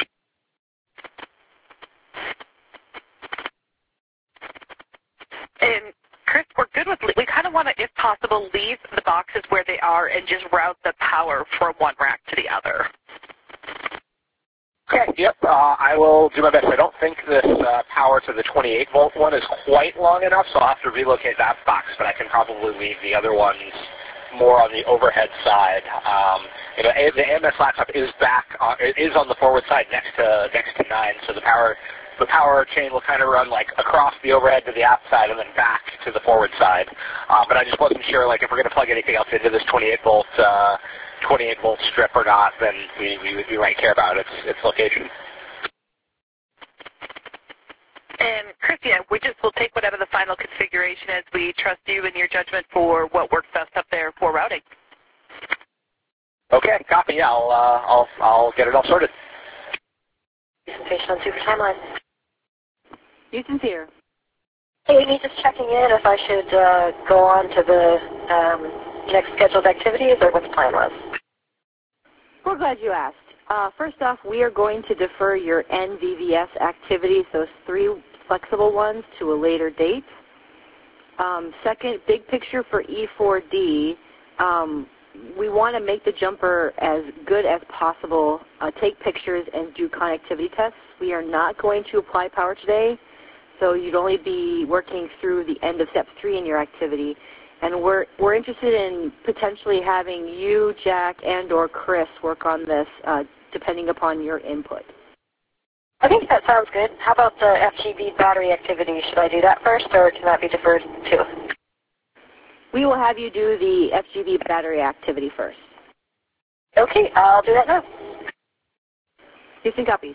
And Chris, we're good with, we kind of want to, if possible, leave the boxes where they are and just route the power from one rack to the other. Okay, yep, I will do my best. I don't think this power to the 28 volt one is quite long enough, so I'll have to relocate that box, but I can probably leave the other ones more on the overhead side. The AMS laptop is it is on the forward side next to 9, so the power chain will kind of run like across the overhead to the outside and then back to the forward side. But I just wasn't sure, like, if we're going to plug anything else into this 28 volt strip or not, then we might care about its location. And Chris, yeah, we'll take whatever the final configuration is. We trust you and your judgment for what works best up for routing. Okay, copy. Yeah, I'll get it all sorted. Station on 2 for timeline. Houston's here. Hey, Amy, just checking in if I should go on to the next scheduled activities or what the plan was. We're glad you asked. First off, we are going to defer your NVVS activities, those 3 flexible ones, to a later date. Second, big picture for E4D. We want to make the jumper as good as possible, take pictures, and do connectivity tests. We are not going to apply power today, so you'd only be working through the end of step 3 in your activity. And we're interested in potentially having you, Jack, and or Chris work on this, depending upon your input. I think that sounds good. How about the FGB battery activity? Should I do that first, or can that be deferred too? We will have you do the FGB battery activity first. Okay, I'll do that now. Houston copies.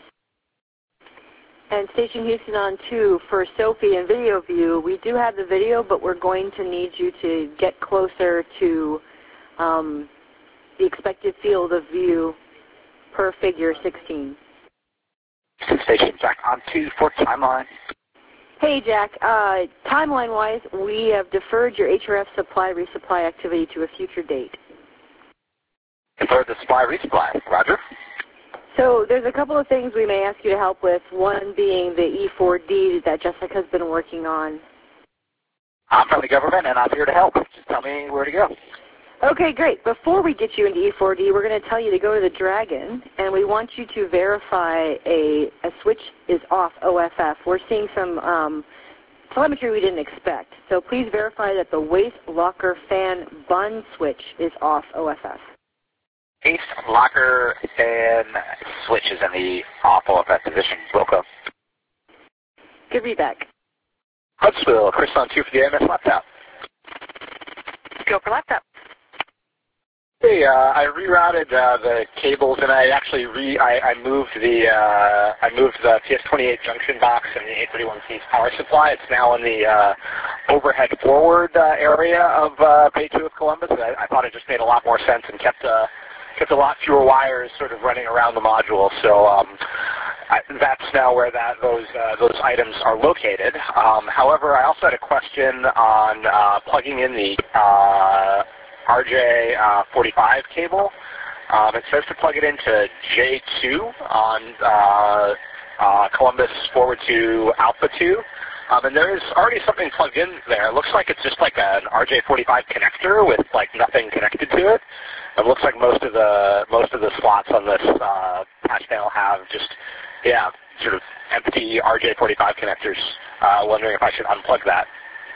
And Station Houston on 2 for Sophie and video view. We do have the video, but we're going to need you to get closer to the expected field of view per figure 16. Station Jack on 2 for timeline. Hey, Jack. Timeline-wise, we have deferred your HRF supply resupply activity to a future date. Defer the supply resupply. Roger. So there's a couple of things we may ask you to help with, one being the E4D that Jessica's been working on. I'm from the government, and I'm here to help. Just tell me where to go. Okay, great. Before we get you into E4D, we're going to tell you to go to the Dragon, and we want you to verify a switch is off OFF. We're seeing some telemetry we didn't expect. So please verify that the waste locker fan bun switch is off OFF. Waste locker fan switch is in the off OFF position. Wilco. Good readback. Huntsville, Chris on 2 for the AMS laptop. Go for laptop. Hey, I rerouted the cables, and I actually I moved the PS28 junction box and the 831C's power supply. It's now in the overhead forward area of Bay 2 of Columbus. I thought it just made a lot more sense and kept a lot fewer wires sort of running around the module. So that's now where those items are located. However, I also had a question on plugging in the RJ45 cable. It says to plug it into J2 on Columbus forward to Alpha 2. And there is already something plugged in there. It looks like it's just like an RJ45 connector with like nothing connected to it. It looks like most of the slots on this patch panel have just sort of empty RJ45 connectors. Wondering if I should unplug that.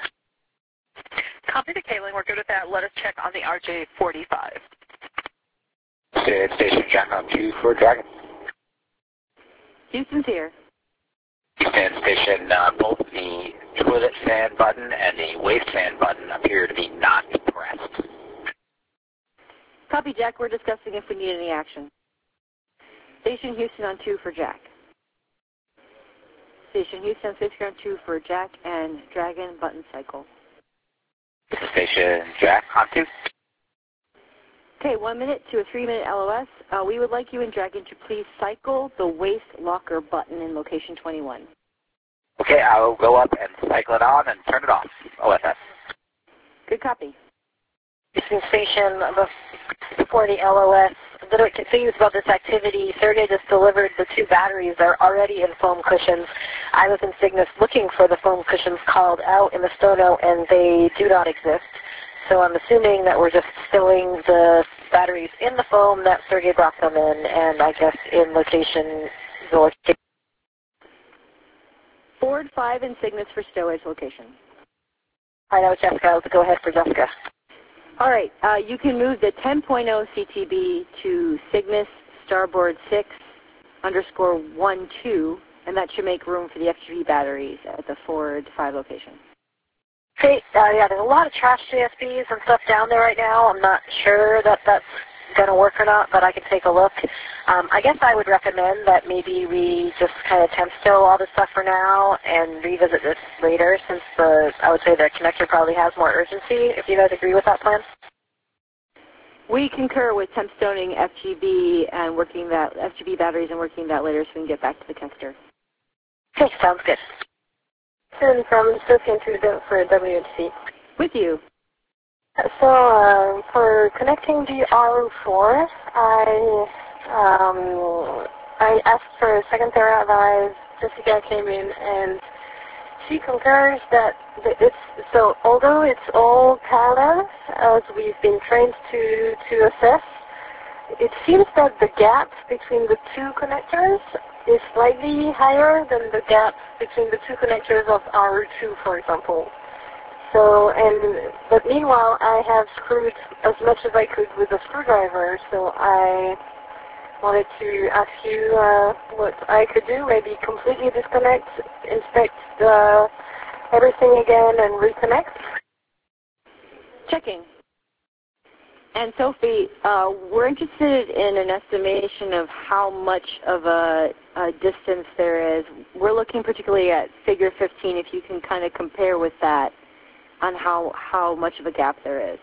Copy the cabling. We're good with that. Let us check on the RJ45. Station Jack on 2 for Dragon. Houston's here. Houston Station, both the toilet fan button and the waste fan button appear to be not pressed. Copy, Jack. We're discussing if we need any action. Station Houston on 2 for Jack. Station Houston, Station on 2 for Jack and Dragon button cycle. Station Jack on 2. Okay, 1 minute to a 3-minute LOS. We would like you and Dragon to please cycle the waste locker button in location 21. Okay, I will go up and cycle it on and turn it off. OFF. Good copy. Houston Station, before the LOS, a little confused about this activity. Sergey just delivered the 2 batteries. They're already in foam cushions. I was in Cygnus looking for the foam cushions called out in the Stono, and they do not exist. So I'm assuming that we're just filling the batteries in the foam that Sergey brought them in, and I guess in location. Ford 5 and Cygnus for stowage location. I know, Jessica. I'll go ahead for Jessica. All right, you can move the 10.0 CTB to Cygnus starboard 6_12, and that should make room for the FGB batteries at the Ford 5 location. Okay, there's a lot of trash JSBs and stuff down there right now. I'm not sure that that's going to work or not, but I can take a look. I guess I would recommend that maybe we just kind of temp stow all this stuff for now and revisit this later, since I would say the connector probably has more urgency, if you guys agree with that plan. We concur with temp stoning FGB and working that FGB batteries and working that later so we can get back to the tester. Okay, sounds good. And from Sophie for WHC. With you. So for connecting the RO4, I asked for a second pair of eyes. Jessica came in and she concurs that so although it's all parallel as we've been trained to assess, it seems that the gap between the two connectors is slightly higher than the gap between the two connectors of RO2, for example. So, but meanwhile, I have screwed as much as I could with a screwdriver, so I wanted to ask you what I could do, maybe completely disconnect, inspect everything again, and reconnect. Checking. And Sophie, we're interested in an estimation of how much of a distance there is. We're looking particularly at figure 15, if you can kind of compare with that on how much of a gap there is.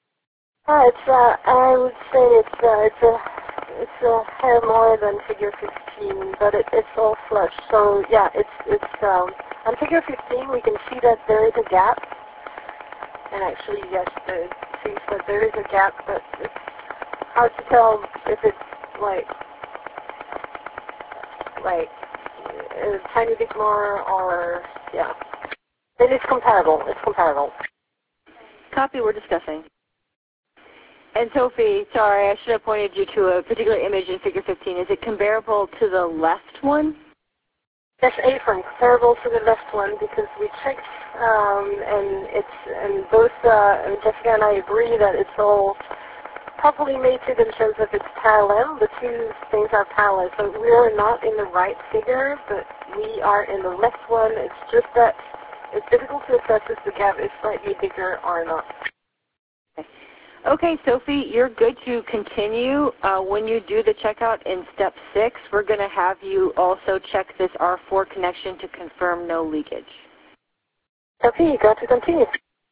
I would say it's a hair more than figure 15, but it's all flush. So yeah, it's on figure 15 we can see that there is a gap, and actually yes, it seems that there is a gap, but it's hard to tell if it's like a tiny bit more or yeah. It is comparable. It's comparable. Copy, we're discussing. And Sophie, sorry, I should have pointed you to a particular image in figure 15. Is it comparable to the left one? Yes, A-firm, comparable to the left one because we checked, and both Jessica and I agree that it's all properly mated in terms of it's parallel. The two things are parallel, so we are not in the right figure, but we are in the left one. It's just that it's difficult to assess if the gap is slightly bigger or not. Okay, Sophie, you're good to continue. When you do the checkout in step 6, we're going to have you also check this R4 connection to confirm no leakage. Okay, you got to continue.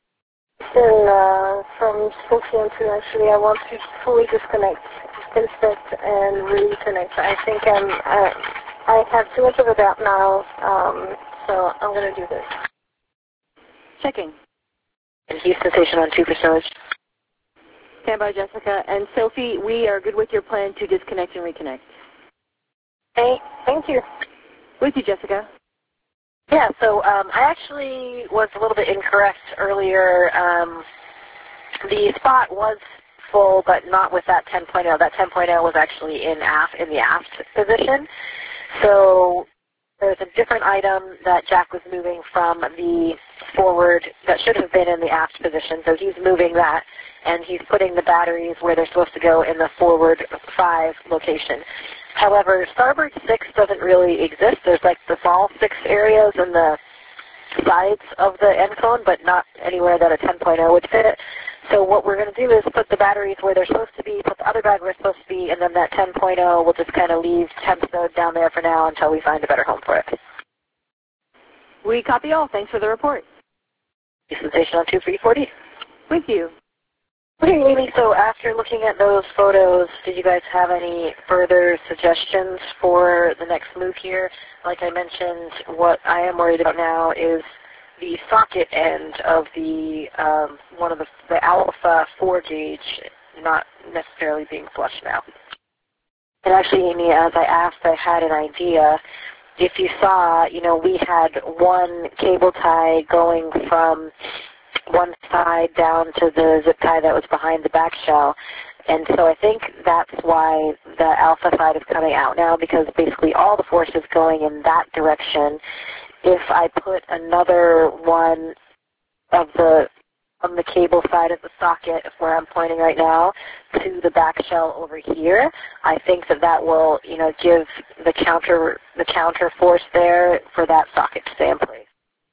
So from Sophie and 2, actually, I want to fully disconnect, inspect, and reconnect. I think I have too much of a gap now, so I'm going to do this. Checking. And Houston Station on 2 for storage. Stand by, Jessica. And Sophie, we are good with your plan to disconnect and reconnect. Hey, thank you. With you, Jessica. Yeah, so I actually was a little bit incorrect earlier. The spot was full, but not with that 10.0. That 10.0 was actually in the aft position. So there's a different item that Jack was moving from the forward that should have been in the aft position. So he's moving that, and he's putting the batteries where they're supposed to go in the forward 5 location. However, starboard 6 doesn't really exist. There's like the small 6 areas in the sides of the end cone, but not anywhere that a 10.0 would fit. So what we're going to do is put the batteries where they're supposed to be, put the other bag where it's supposed to be, and then that 10.0 will just kind of leave temp stowed down there for now until we find a better home for it. We copy all. Thanks for the report. Houston Station on 2-340. With you. Okay, Amy, so after looking at those photos, did you guys have any further suggestions for the next move here? Like I mentioned, what I am worried about now is the socket end of the one of the Alpha 4 gauge not necessarily being flush now. And actually, Amy, as I asked, I had an idea. If you saw, we had one cable tie going from one side down to the zip tie that was behind the back shell. And so I think that's why the alpha side is coming out now, because basically all the force is going in that direction. If I put another one of on the cable side of the socket, where I'm pointing right now, to the back shell over here, I think that will, give the counter force there for that socket to stay in place.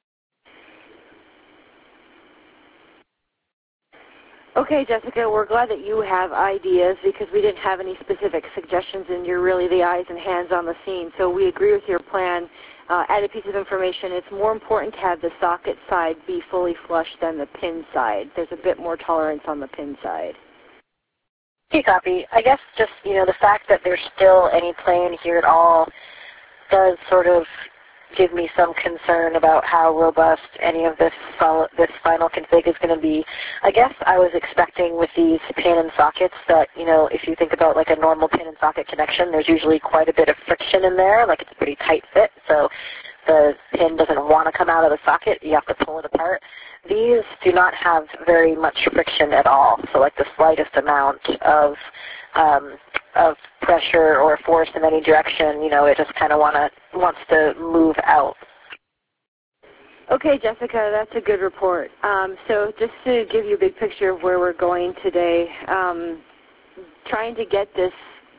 Okay, Jessica, we're glad that you have ideas because we didn't have any specific suggestions and you're really the eyes and hands on the scene. So we agree with your plan. Add a piece of information. It's more important to have the socket side be fully flush than the pin side. There's a bit more tolerance on the pin side. Okay, copy. I guess just, the fact that there's still any plane here at all does sort of give me some concern about how robust any of this final config is going to be. I guess I was expecting with these pin and sockets that, if you think about like a normal pin and socket connection, there's usually quite a bit of friction in there, like it's a pretty tight fit, so the pin doesn't want to come out of the socket, you have to pull it apart. These do not have very much friction at all, so like the slightest amount of pressure or force in any direction, it just kind of wants to move out. Okay, Jessica, that's a good report. So just to give you a big picture of where we're going today, trying to get this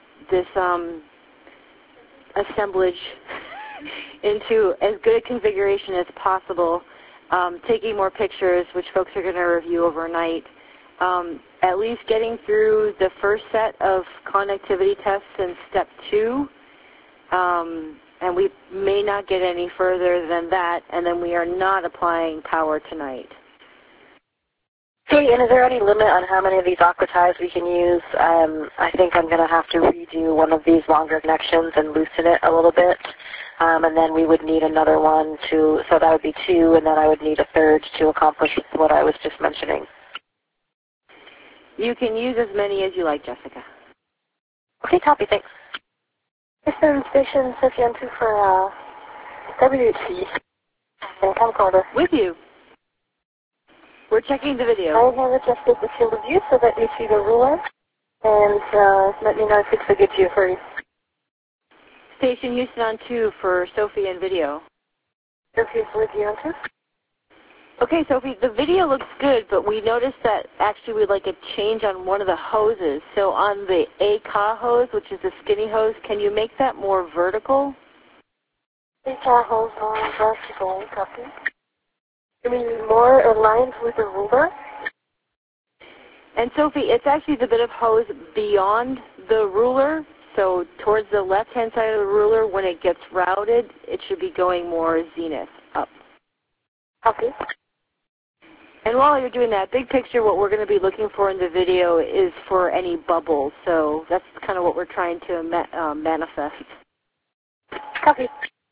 assemblage into as good a configuration as possible, taking more pictures, which folks are going to review overnight, at least getting through the first set of connectivity tests in step 2, and we may not get any further than that, and then we are not applying power tonight. Okay, and is there any limit on how many of these aqua ties we can use? I think I'm going to have to redo one of these longer connections and loosen it a little bit, and then we would need another one so that would be 2, and then I would need a third to accomplish what I was just mentioning. You can use as many as you like, Jessica. Okay, copy, thanks. Houston Station Sufyan 2 for WHC and camcorder. With you. We're checking the video. I have adjusted the field of view so that you see the ruler, and let me know if it's a good view for you. Station Houston on 2 for Sophie and video. Sophie's with you on 2. Okay, Sophie, the video looks good, but we noticed that actually we'd like a change on one of the hoses. So on the A-Ka hose, which is the skinny hose, can you make that more vertical? A-Ka hose more vertical, copy. You mean more aligned with the ruler? And Sophie, it's actually the bit of hose beyond the ruler, so towards the left-hand side of the ruler, when it gets routed, it should be going more zenith, up. Copy. And while you're doing that, big picture, what we're going to be looking for in the video is for any bubbles. So that's kind of what we're trying to manifest. Copy.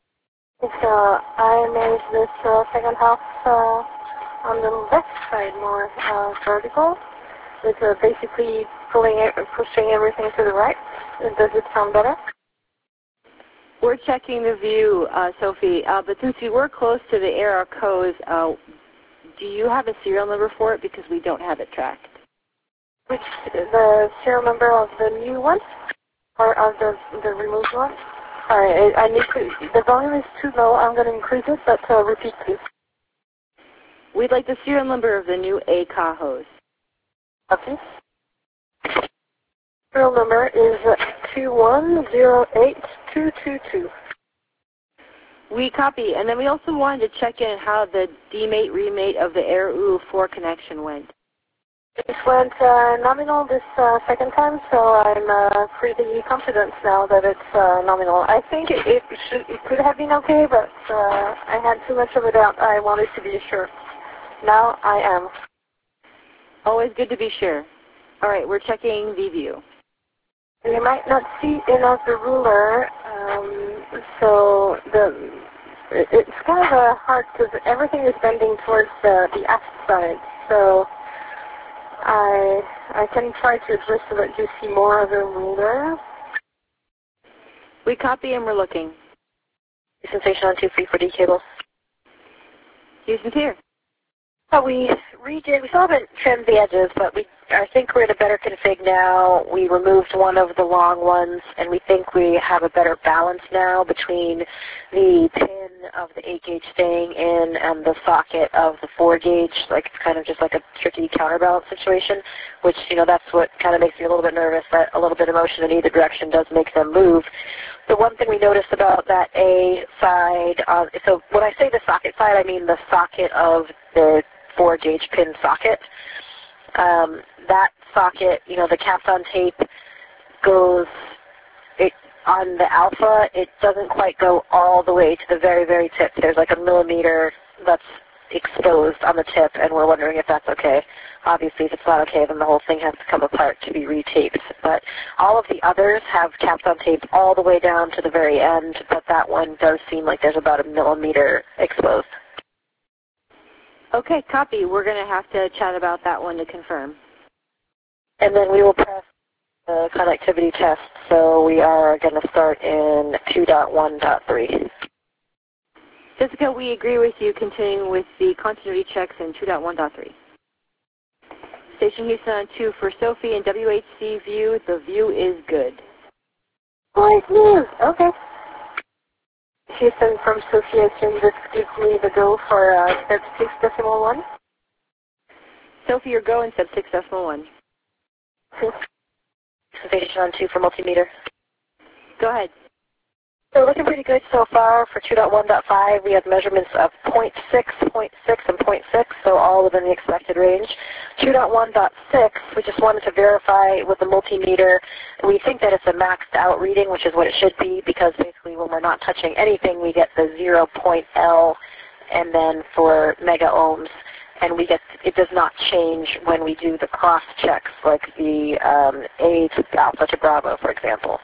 I made this second half on the left side more vertical. It's basically pushing everything to the right. Does it sound better? We're checking the view, Sophie, but since you were close to the AR codes, do you have a serial number for it? Because we don't have it tracked. Which, the serial number of the new one? Or of the removed one? Sorry, I need to, the volume is too low. I'm going to increase it, but repeat please. We'd like the serial number of the new A-Ka hose. Okay. Serial number is 2108222. We copy, and then we also wanted to check in how the demate remate of the AirU4 connection went. It went nominal this second time, so I'm pretty confident now that it's nominal. I think it could have been okay, but I had too much of a doubt. I wanted to be sure. Now I am. Always good to be sure. All right, we're checking the view. You might not see enough the ruler, so it's kind of hard because everything is bending towards the aft side. So I can try to adjust so that you see more of the ruler. We copy and we're looking. Houston Station on 2 free for D cable. Houston's here. We redid, we still haven't trimmed the edges, but I think we're in a better config now. We removed one of the long ones, and we think we have a better balance now between the pin of the 8-gauge staying in and the socket of the 4-gauge. Like, it's kind of just like a tricky counterbalance situation, which, that's what kind of makes me a little bit nervous, that a little bit of motion in either direction does make them move. The one thing we noticed about that A side, so when I say the socket side, I mean the socket of the 4-gauge pin socket. That socket, the Kapton tape goes, on the alpha, it doesn't quite go all the way to the very, very tip. There's like a millimeter that's exposed on the tip, and we're wondering if that's okay. Obviously, if it's not okay, then the whole thing has to come apart to be retaped. But all of the others have Kapton tape all the way down to the very end, but that one does seem like there's about 1 millimeter exposed. Okay, copy. We're going to have to chat about that one to confirm. And then we will press the connectivity test, so we are going to start in 2.1.3. Jessica, we agree with you continuing with the continuity checks in 2.1.3. Station Houston on 2 for Sophie and WHC view. The view is good. Great news. Okay. Houston from Sophie, I assume this gives me the go for step 6.1. Sophie, your go in step 6.1. Station on 2 for multimeter. Go ahead. So looking pretty good so far for 2.1.5. We have measurements of 0.6, 0.6, and 0.6, so all within the expected range. 2.1.6, we just wanted to verify with the multimeter. We think that it's a maxed out reading, which is what it should be, because basically when we're not touching anything, we get the 0.L, and then for mega ohms, and we get, it does not change when we do the cross checks, like the A to alpha to Bravo, for example.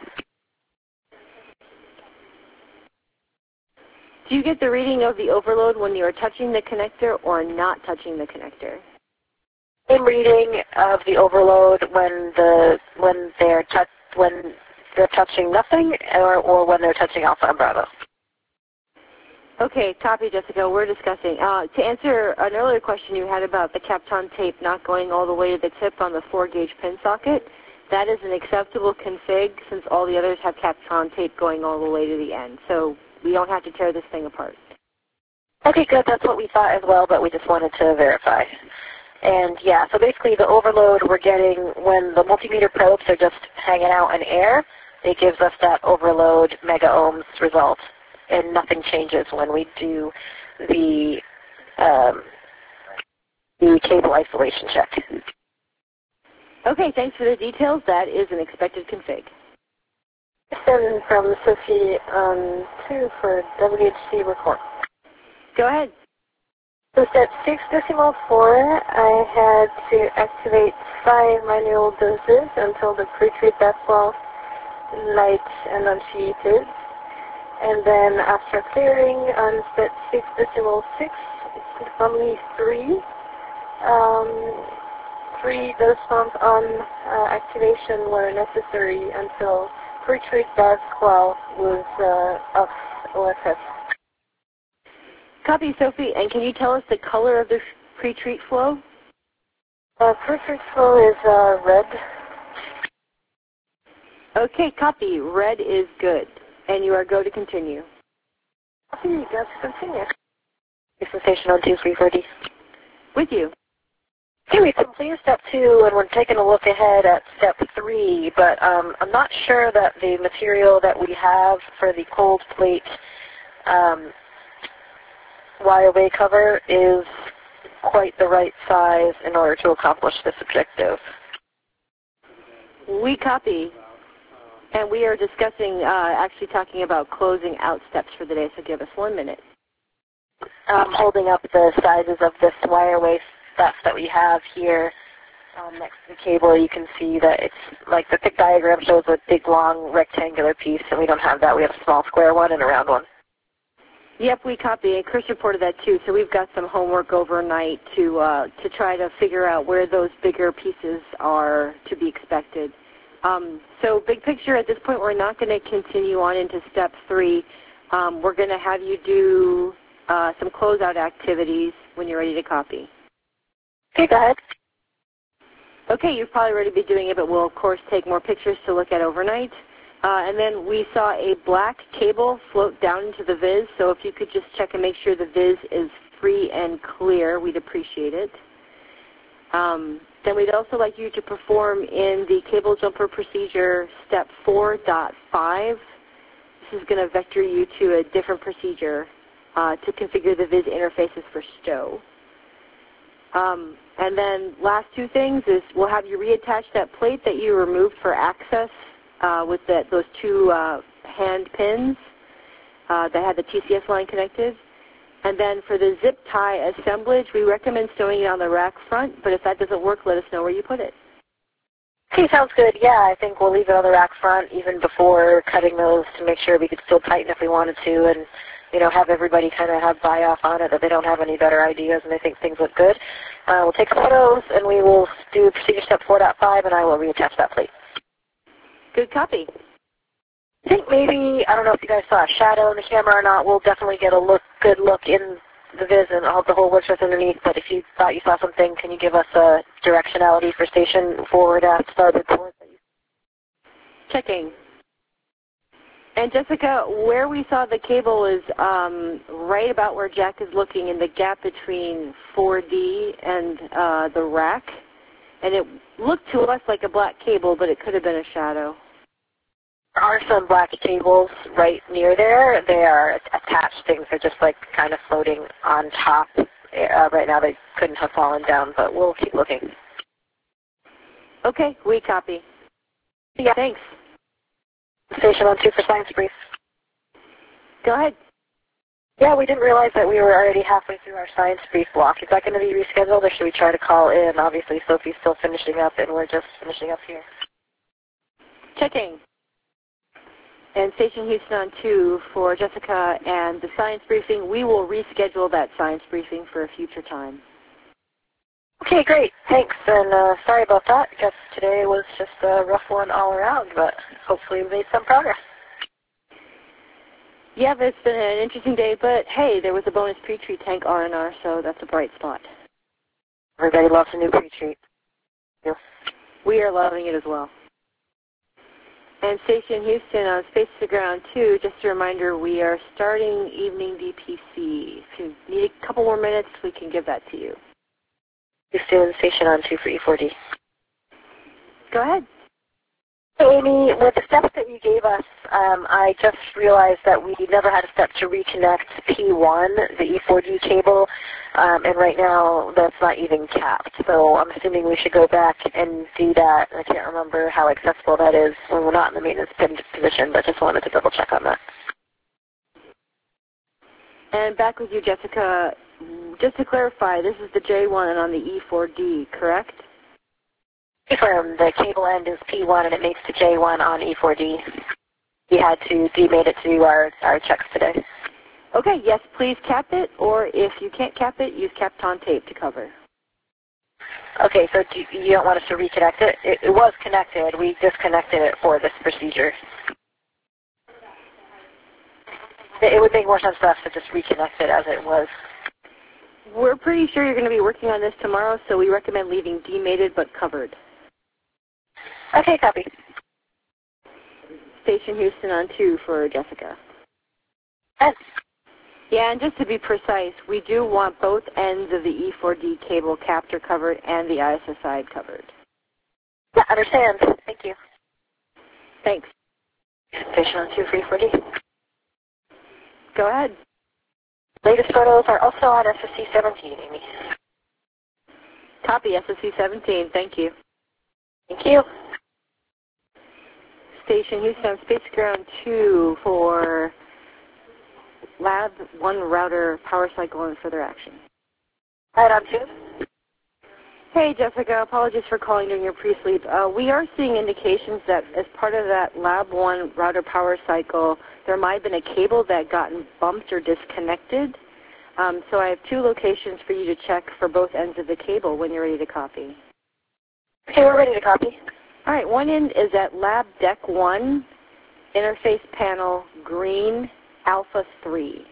Do you get the reading of the overload when you are touching the connector or not touching the connector? Same reading of the overload when they're touching nothing, or when they're touching alpha and Bravo. Okay, copy, Jessica. We're discussing. To answer an earlier question you had about the Kapton tape not going all the way to the tip on the 4-gauge pin socket, that is an acceptable config since all the others have Kapton tape going all the way to the end. So we don't have to tear this thing apart. Okay, good. That's what we thought as well, but we just wanted to verify. And yeah, so basically the overload we're getting when the multimeter probes are just hanging out in air, it gives us that overload mega ohms result. And nothing changes when we do the cable isolation check. Okay, thanks for the details. That is an expected config. Houston from Sophie on 2 for WHC report. Go ahead. So step 6.4, I had to activate 5 manual doses until the pre-treat backflow light and unsheeted. And then after clearing on step 6.6, it's only 3 dose pump on activation were necessary until pre-treat backflow was off OFS. Copy, Sophie. And can you tell us the color of the pre-treat flow? Pre-treat flow is red. Okay, copy. Red is good. And you are go to continue. Copy, go to continue. Houston Station on 2, 330. With you. Okay, we've completed step 2, and we're taking a look ahead at step 3, but I'm not sure that the material that we have for the cold plate wire-way cover is quite the right size in order to accomplish this objective. We copy. And we are discussing, actually talking about closing out steps for the day, so give us 1 minute. Holding up the sizes of this wire-way stuff that we have here next to the cable, you can see that it's like the thick diagram shows a big, long, rectangular piece, and we don't have that. We have a small square one and a round one. Yep, we copy, and Chris reported that too, so we've got some homework overnight to try to figure out where those bigger pieces are to be expected. So big picture, at this point, we're not going to continue on into step 3. We're going to have you do some closeout activities when you're ready to copy. Okay, go ahead. Okay, you've probably already been doing it, but we'll, of course, take more pictures to look at overnight. And then we saw a black cable float down into the viz, so if you could just check and make sure the viz is free and clear, we'd appreciate it. Then we'd also like you to perform in the cable jumper procedure step 4.5. This is going to vector you to a different procedure to configure the viz interfaces for stow. And then last 2 things is we'll have you reattach that plate that you removed for access with those 2 hand pins that had the TCS line connected. And then for the zip tie assemblage, we recommend stowing it on the rack front, but if that doesn't work, let us know where you put it. Okay, sounds good. Yeah, I think we'll leave it on the rack front even before cutting those to make sure we could still tighten if we wanted to, and have everybody kind of have buy-off on it that they don't have any better ideas and they think things look good. We'll take photos and we will do procedure step 4.5 and I will reattach that plate. Good copy. I think maybe, I don't know if you guys saw a shadow in the camera or not, we'll definitely get a good look in the viz and all the whole works with underneath, but if you thought you saw something, can you give us a directionality for station forward, aft, starboard, port? Checking. And Jessica, where we saw the cable is right about where Jack is looking in the gap between 4D and the rack. And it looked to us like a black cable, but it could have been a shadow. There are some black cables right near there. They are attached things. They're just like kind of floating on top. Right now they couldn't have fallen down, but we'll keep looking. Okay, we copy. Yeah. Thanks. Station on 2 for science brief. Go ahead. Yeah, we didn't realize that we were already halfway through our science brief block. Is that going to be rescheduled, or should we try to call in? Obviously, Sophie's still finishing up, and we're just finishing up here. Checking. And Station Houston on 2 for Jessica and the science briefing. We will reschedule that science briefing for a future time. Okay, great. Thanks. And sorry about that. I guess today was just a rough one all around, but hopefully we made some progress. Yeah, it's been an interesting day, but hey, there was a bonus pre-treat tank R&R, so that's a bright spot. Everybody loves a new pre-treat. Yeah. We are loving it as well. And Station Houston on Space to Ground 2, just a reminder, we are starting evening DPC. If you need a couple more minutes, we can give that to you. Houston, Station on 2 for E4D. Go ahead. So Amy, with the steps that you gave us, I just realized that we never had a step to reconnect P1, the E4D cable, and right now that's not even capped. So I'm assuming we should go back and do that. I can't remember how accessible that is when we're not in the maintenance position, but just wanted to double check on that. And back with you, Jessica. Just to clarify, this is the J1 on the E4D, correct? Confirm, the cable end is P1 and it makes to J1 on E4D. We had to demate it to do our checks today. Okay, yes, please cap it, or if you can't cap it, use Kapton tape to cover. Okay, so you don't want us to reconnect it? It was connected. We disconnected it for this procedure. It would make more sense for us to just reconnect it as it was. We're pretty sure you're going to be working on this tomorrow, so we recommend leaving demated but covered. Okay, copy. Station Houston on 2 for Jessica. Yes. Yeah, and just to be precise, we do want both ends of the E4D cable capped or covered and the ISS side covered. Yeah, understand. Thank you. Thanks. Station on 2 for E4D. Go ahead. Latest photos are also on SSC 17, Amy. Copy SSC 17. Thank you. Thank you. Station Houston, Space Ground 2 for Lab 1 router power cycle and further action. Right on 2. Hey, Jessica. Apologies for calling during your pre-sleep. We are seeing indications that as part of that Lab 1 router power cycle, there might have been a cable that gotten bumped or disconnected. So I have 2 locations for you to check for both ends of the cable when you're ready to copy. Okay, we're ready to copy. All right, one end is at Lab Deck 1, interface panel green alpha 3.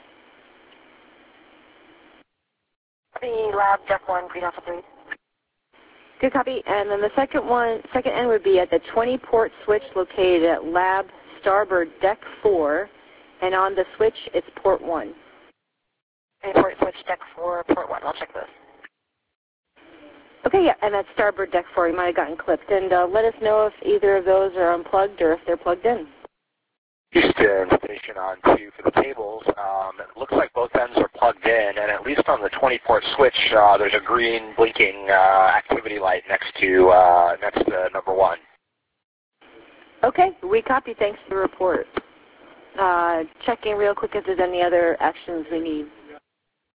The Lab Deck 1, green alpha 3. Good copy. And then the second end would be at the 20-port switch located at Lab Starboard Deck 4, and on the switch, it's port 1. Okay, port switch Deck 4, port 1. I'll check this. Okay, yeah, and that's Starboard Deck 4. You might have gotten clipped. And let us know if either of those are unplugged or if they're plugged in. Houston, station on 2 for the cables. It looks like both ends are plugged in, and at least on the 20-port switch, there's a green blinking activity light next to number 1. Okay, we copy. Thanks for the report. Checking real quick if there's any other actions we need.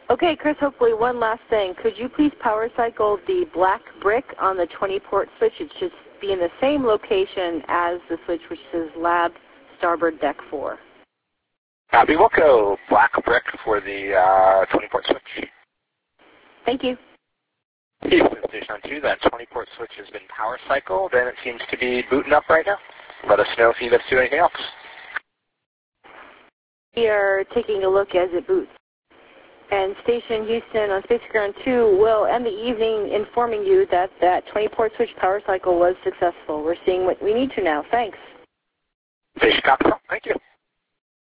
Okay, Chris, hopefully one last thing. Could you please power cycle the black brick on the 20-port switch? It should be in the same location as the switch which says Lab Starboard Deck 4. Copy, Wilco. Black brick for the 20-port switch. Thank you. Houston, Station 2, that 20-port switch has been power cycled, and it seems to be booting up right now. Let us know if you need us to do anything else. We are taking a look as it boots. And Station Houston on Space Ground 2 will end the evening informing you that that 20-port switch power cycle was successful. We're seeing what we need to now. Thanks. Station Capital, thank you.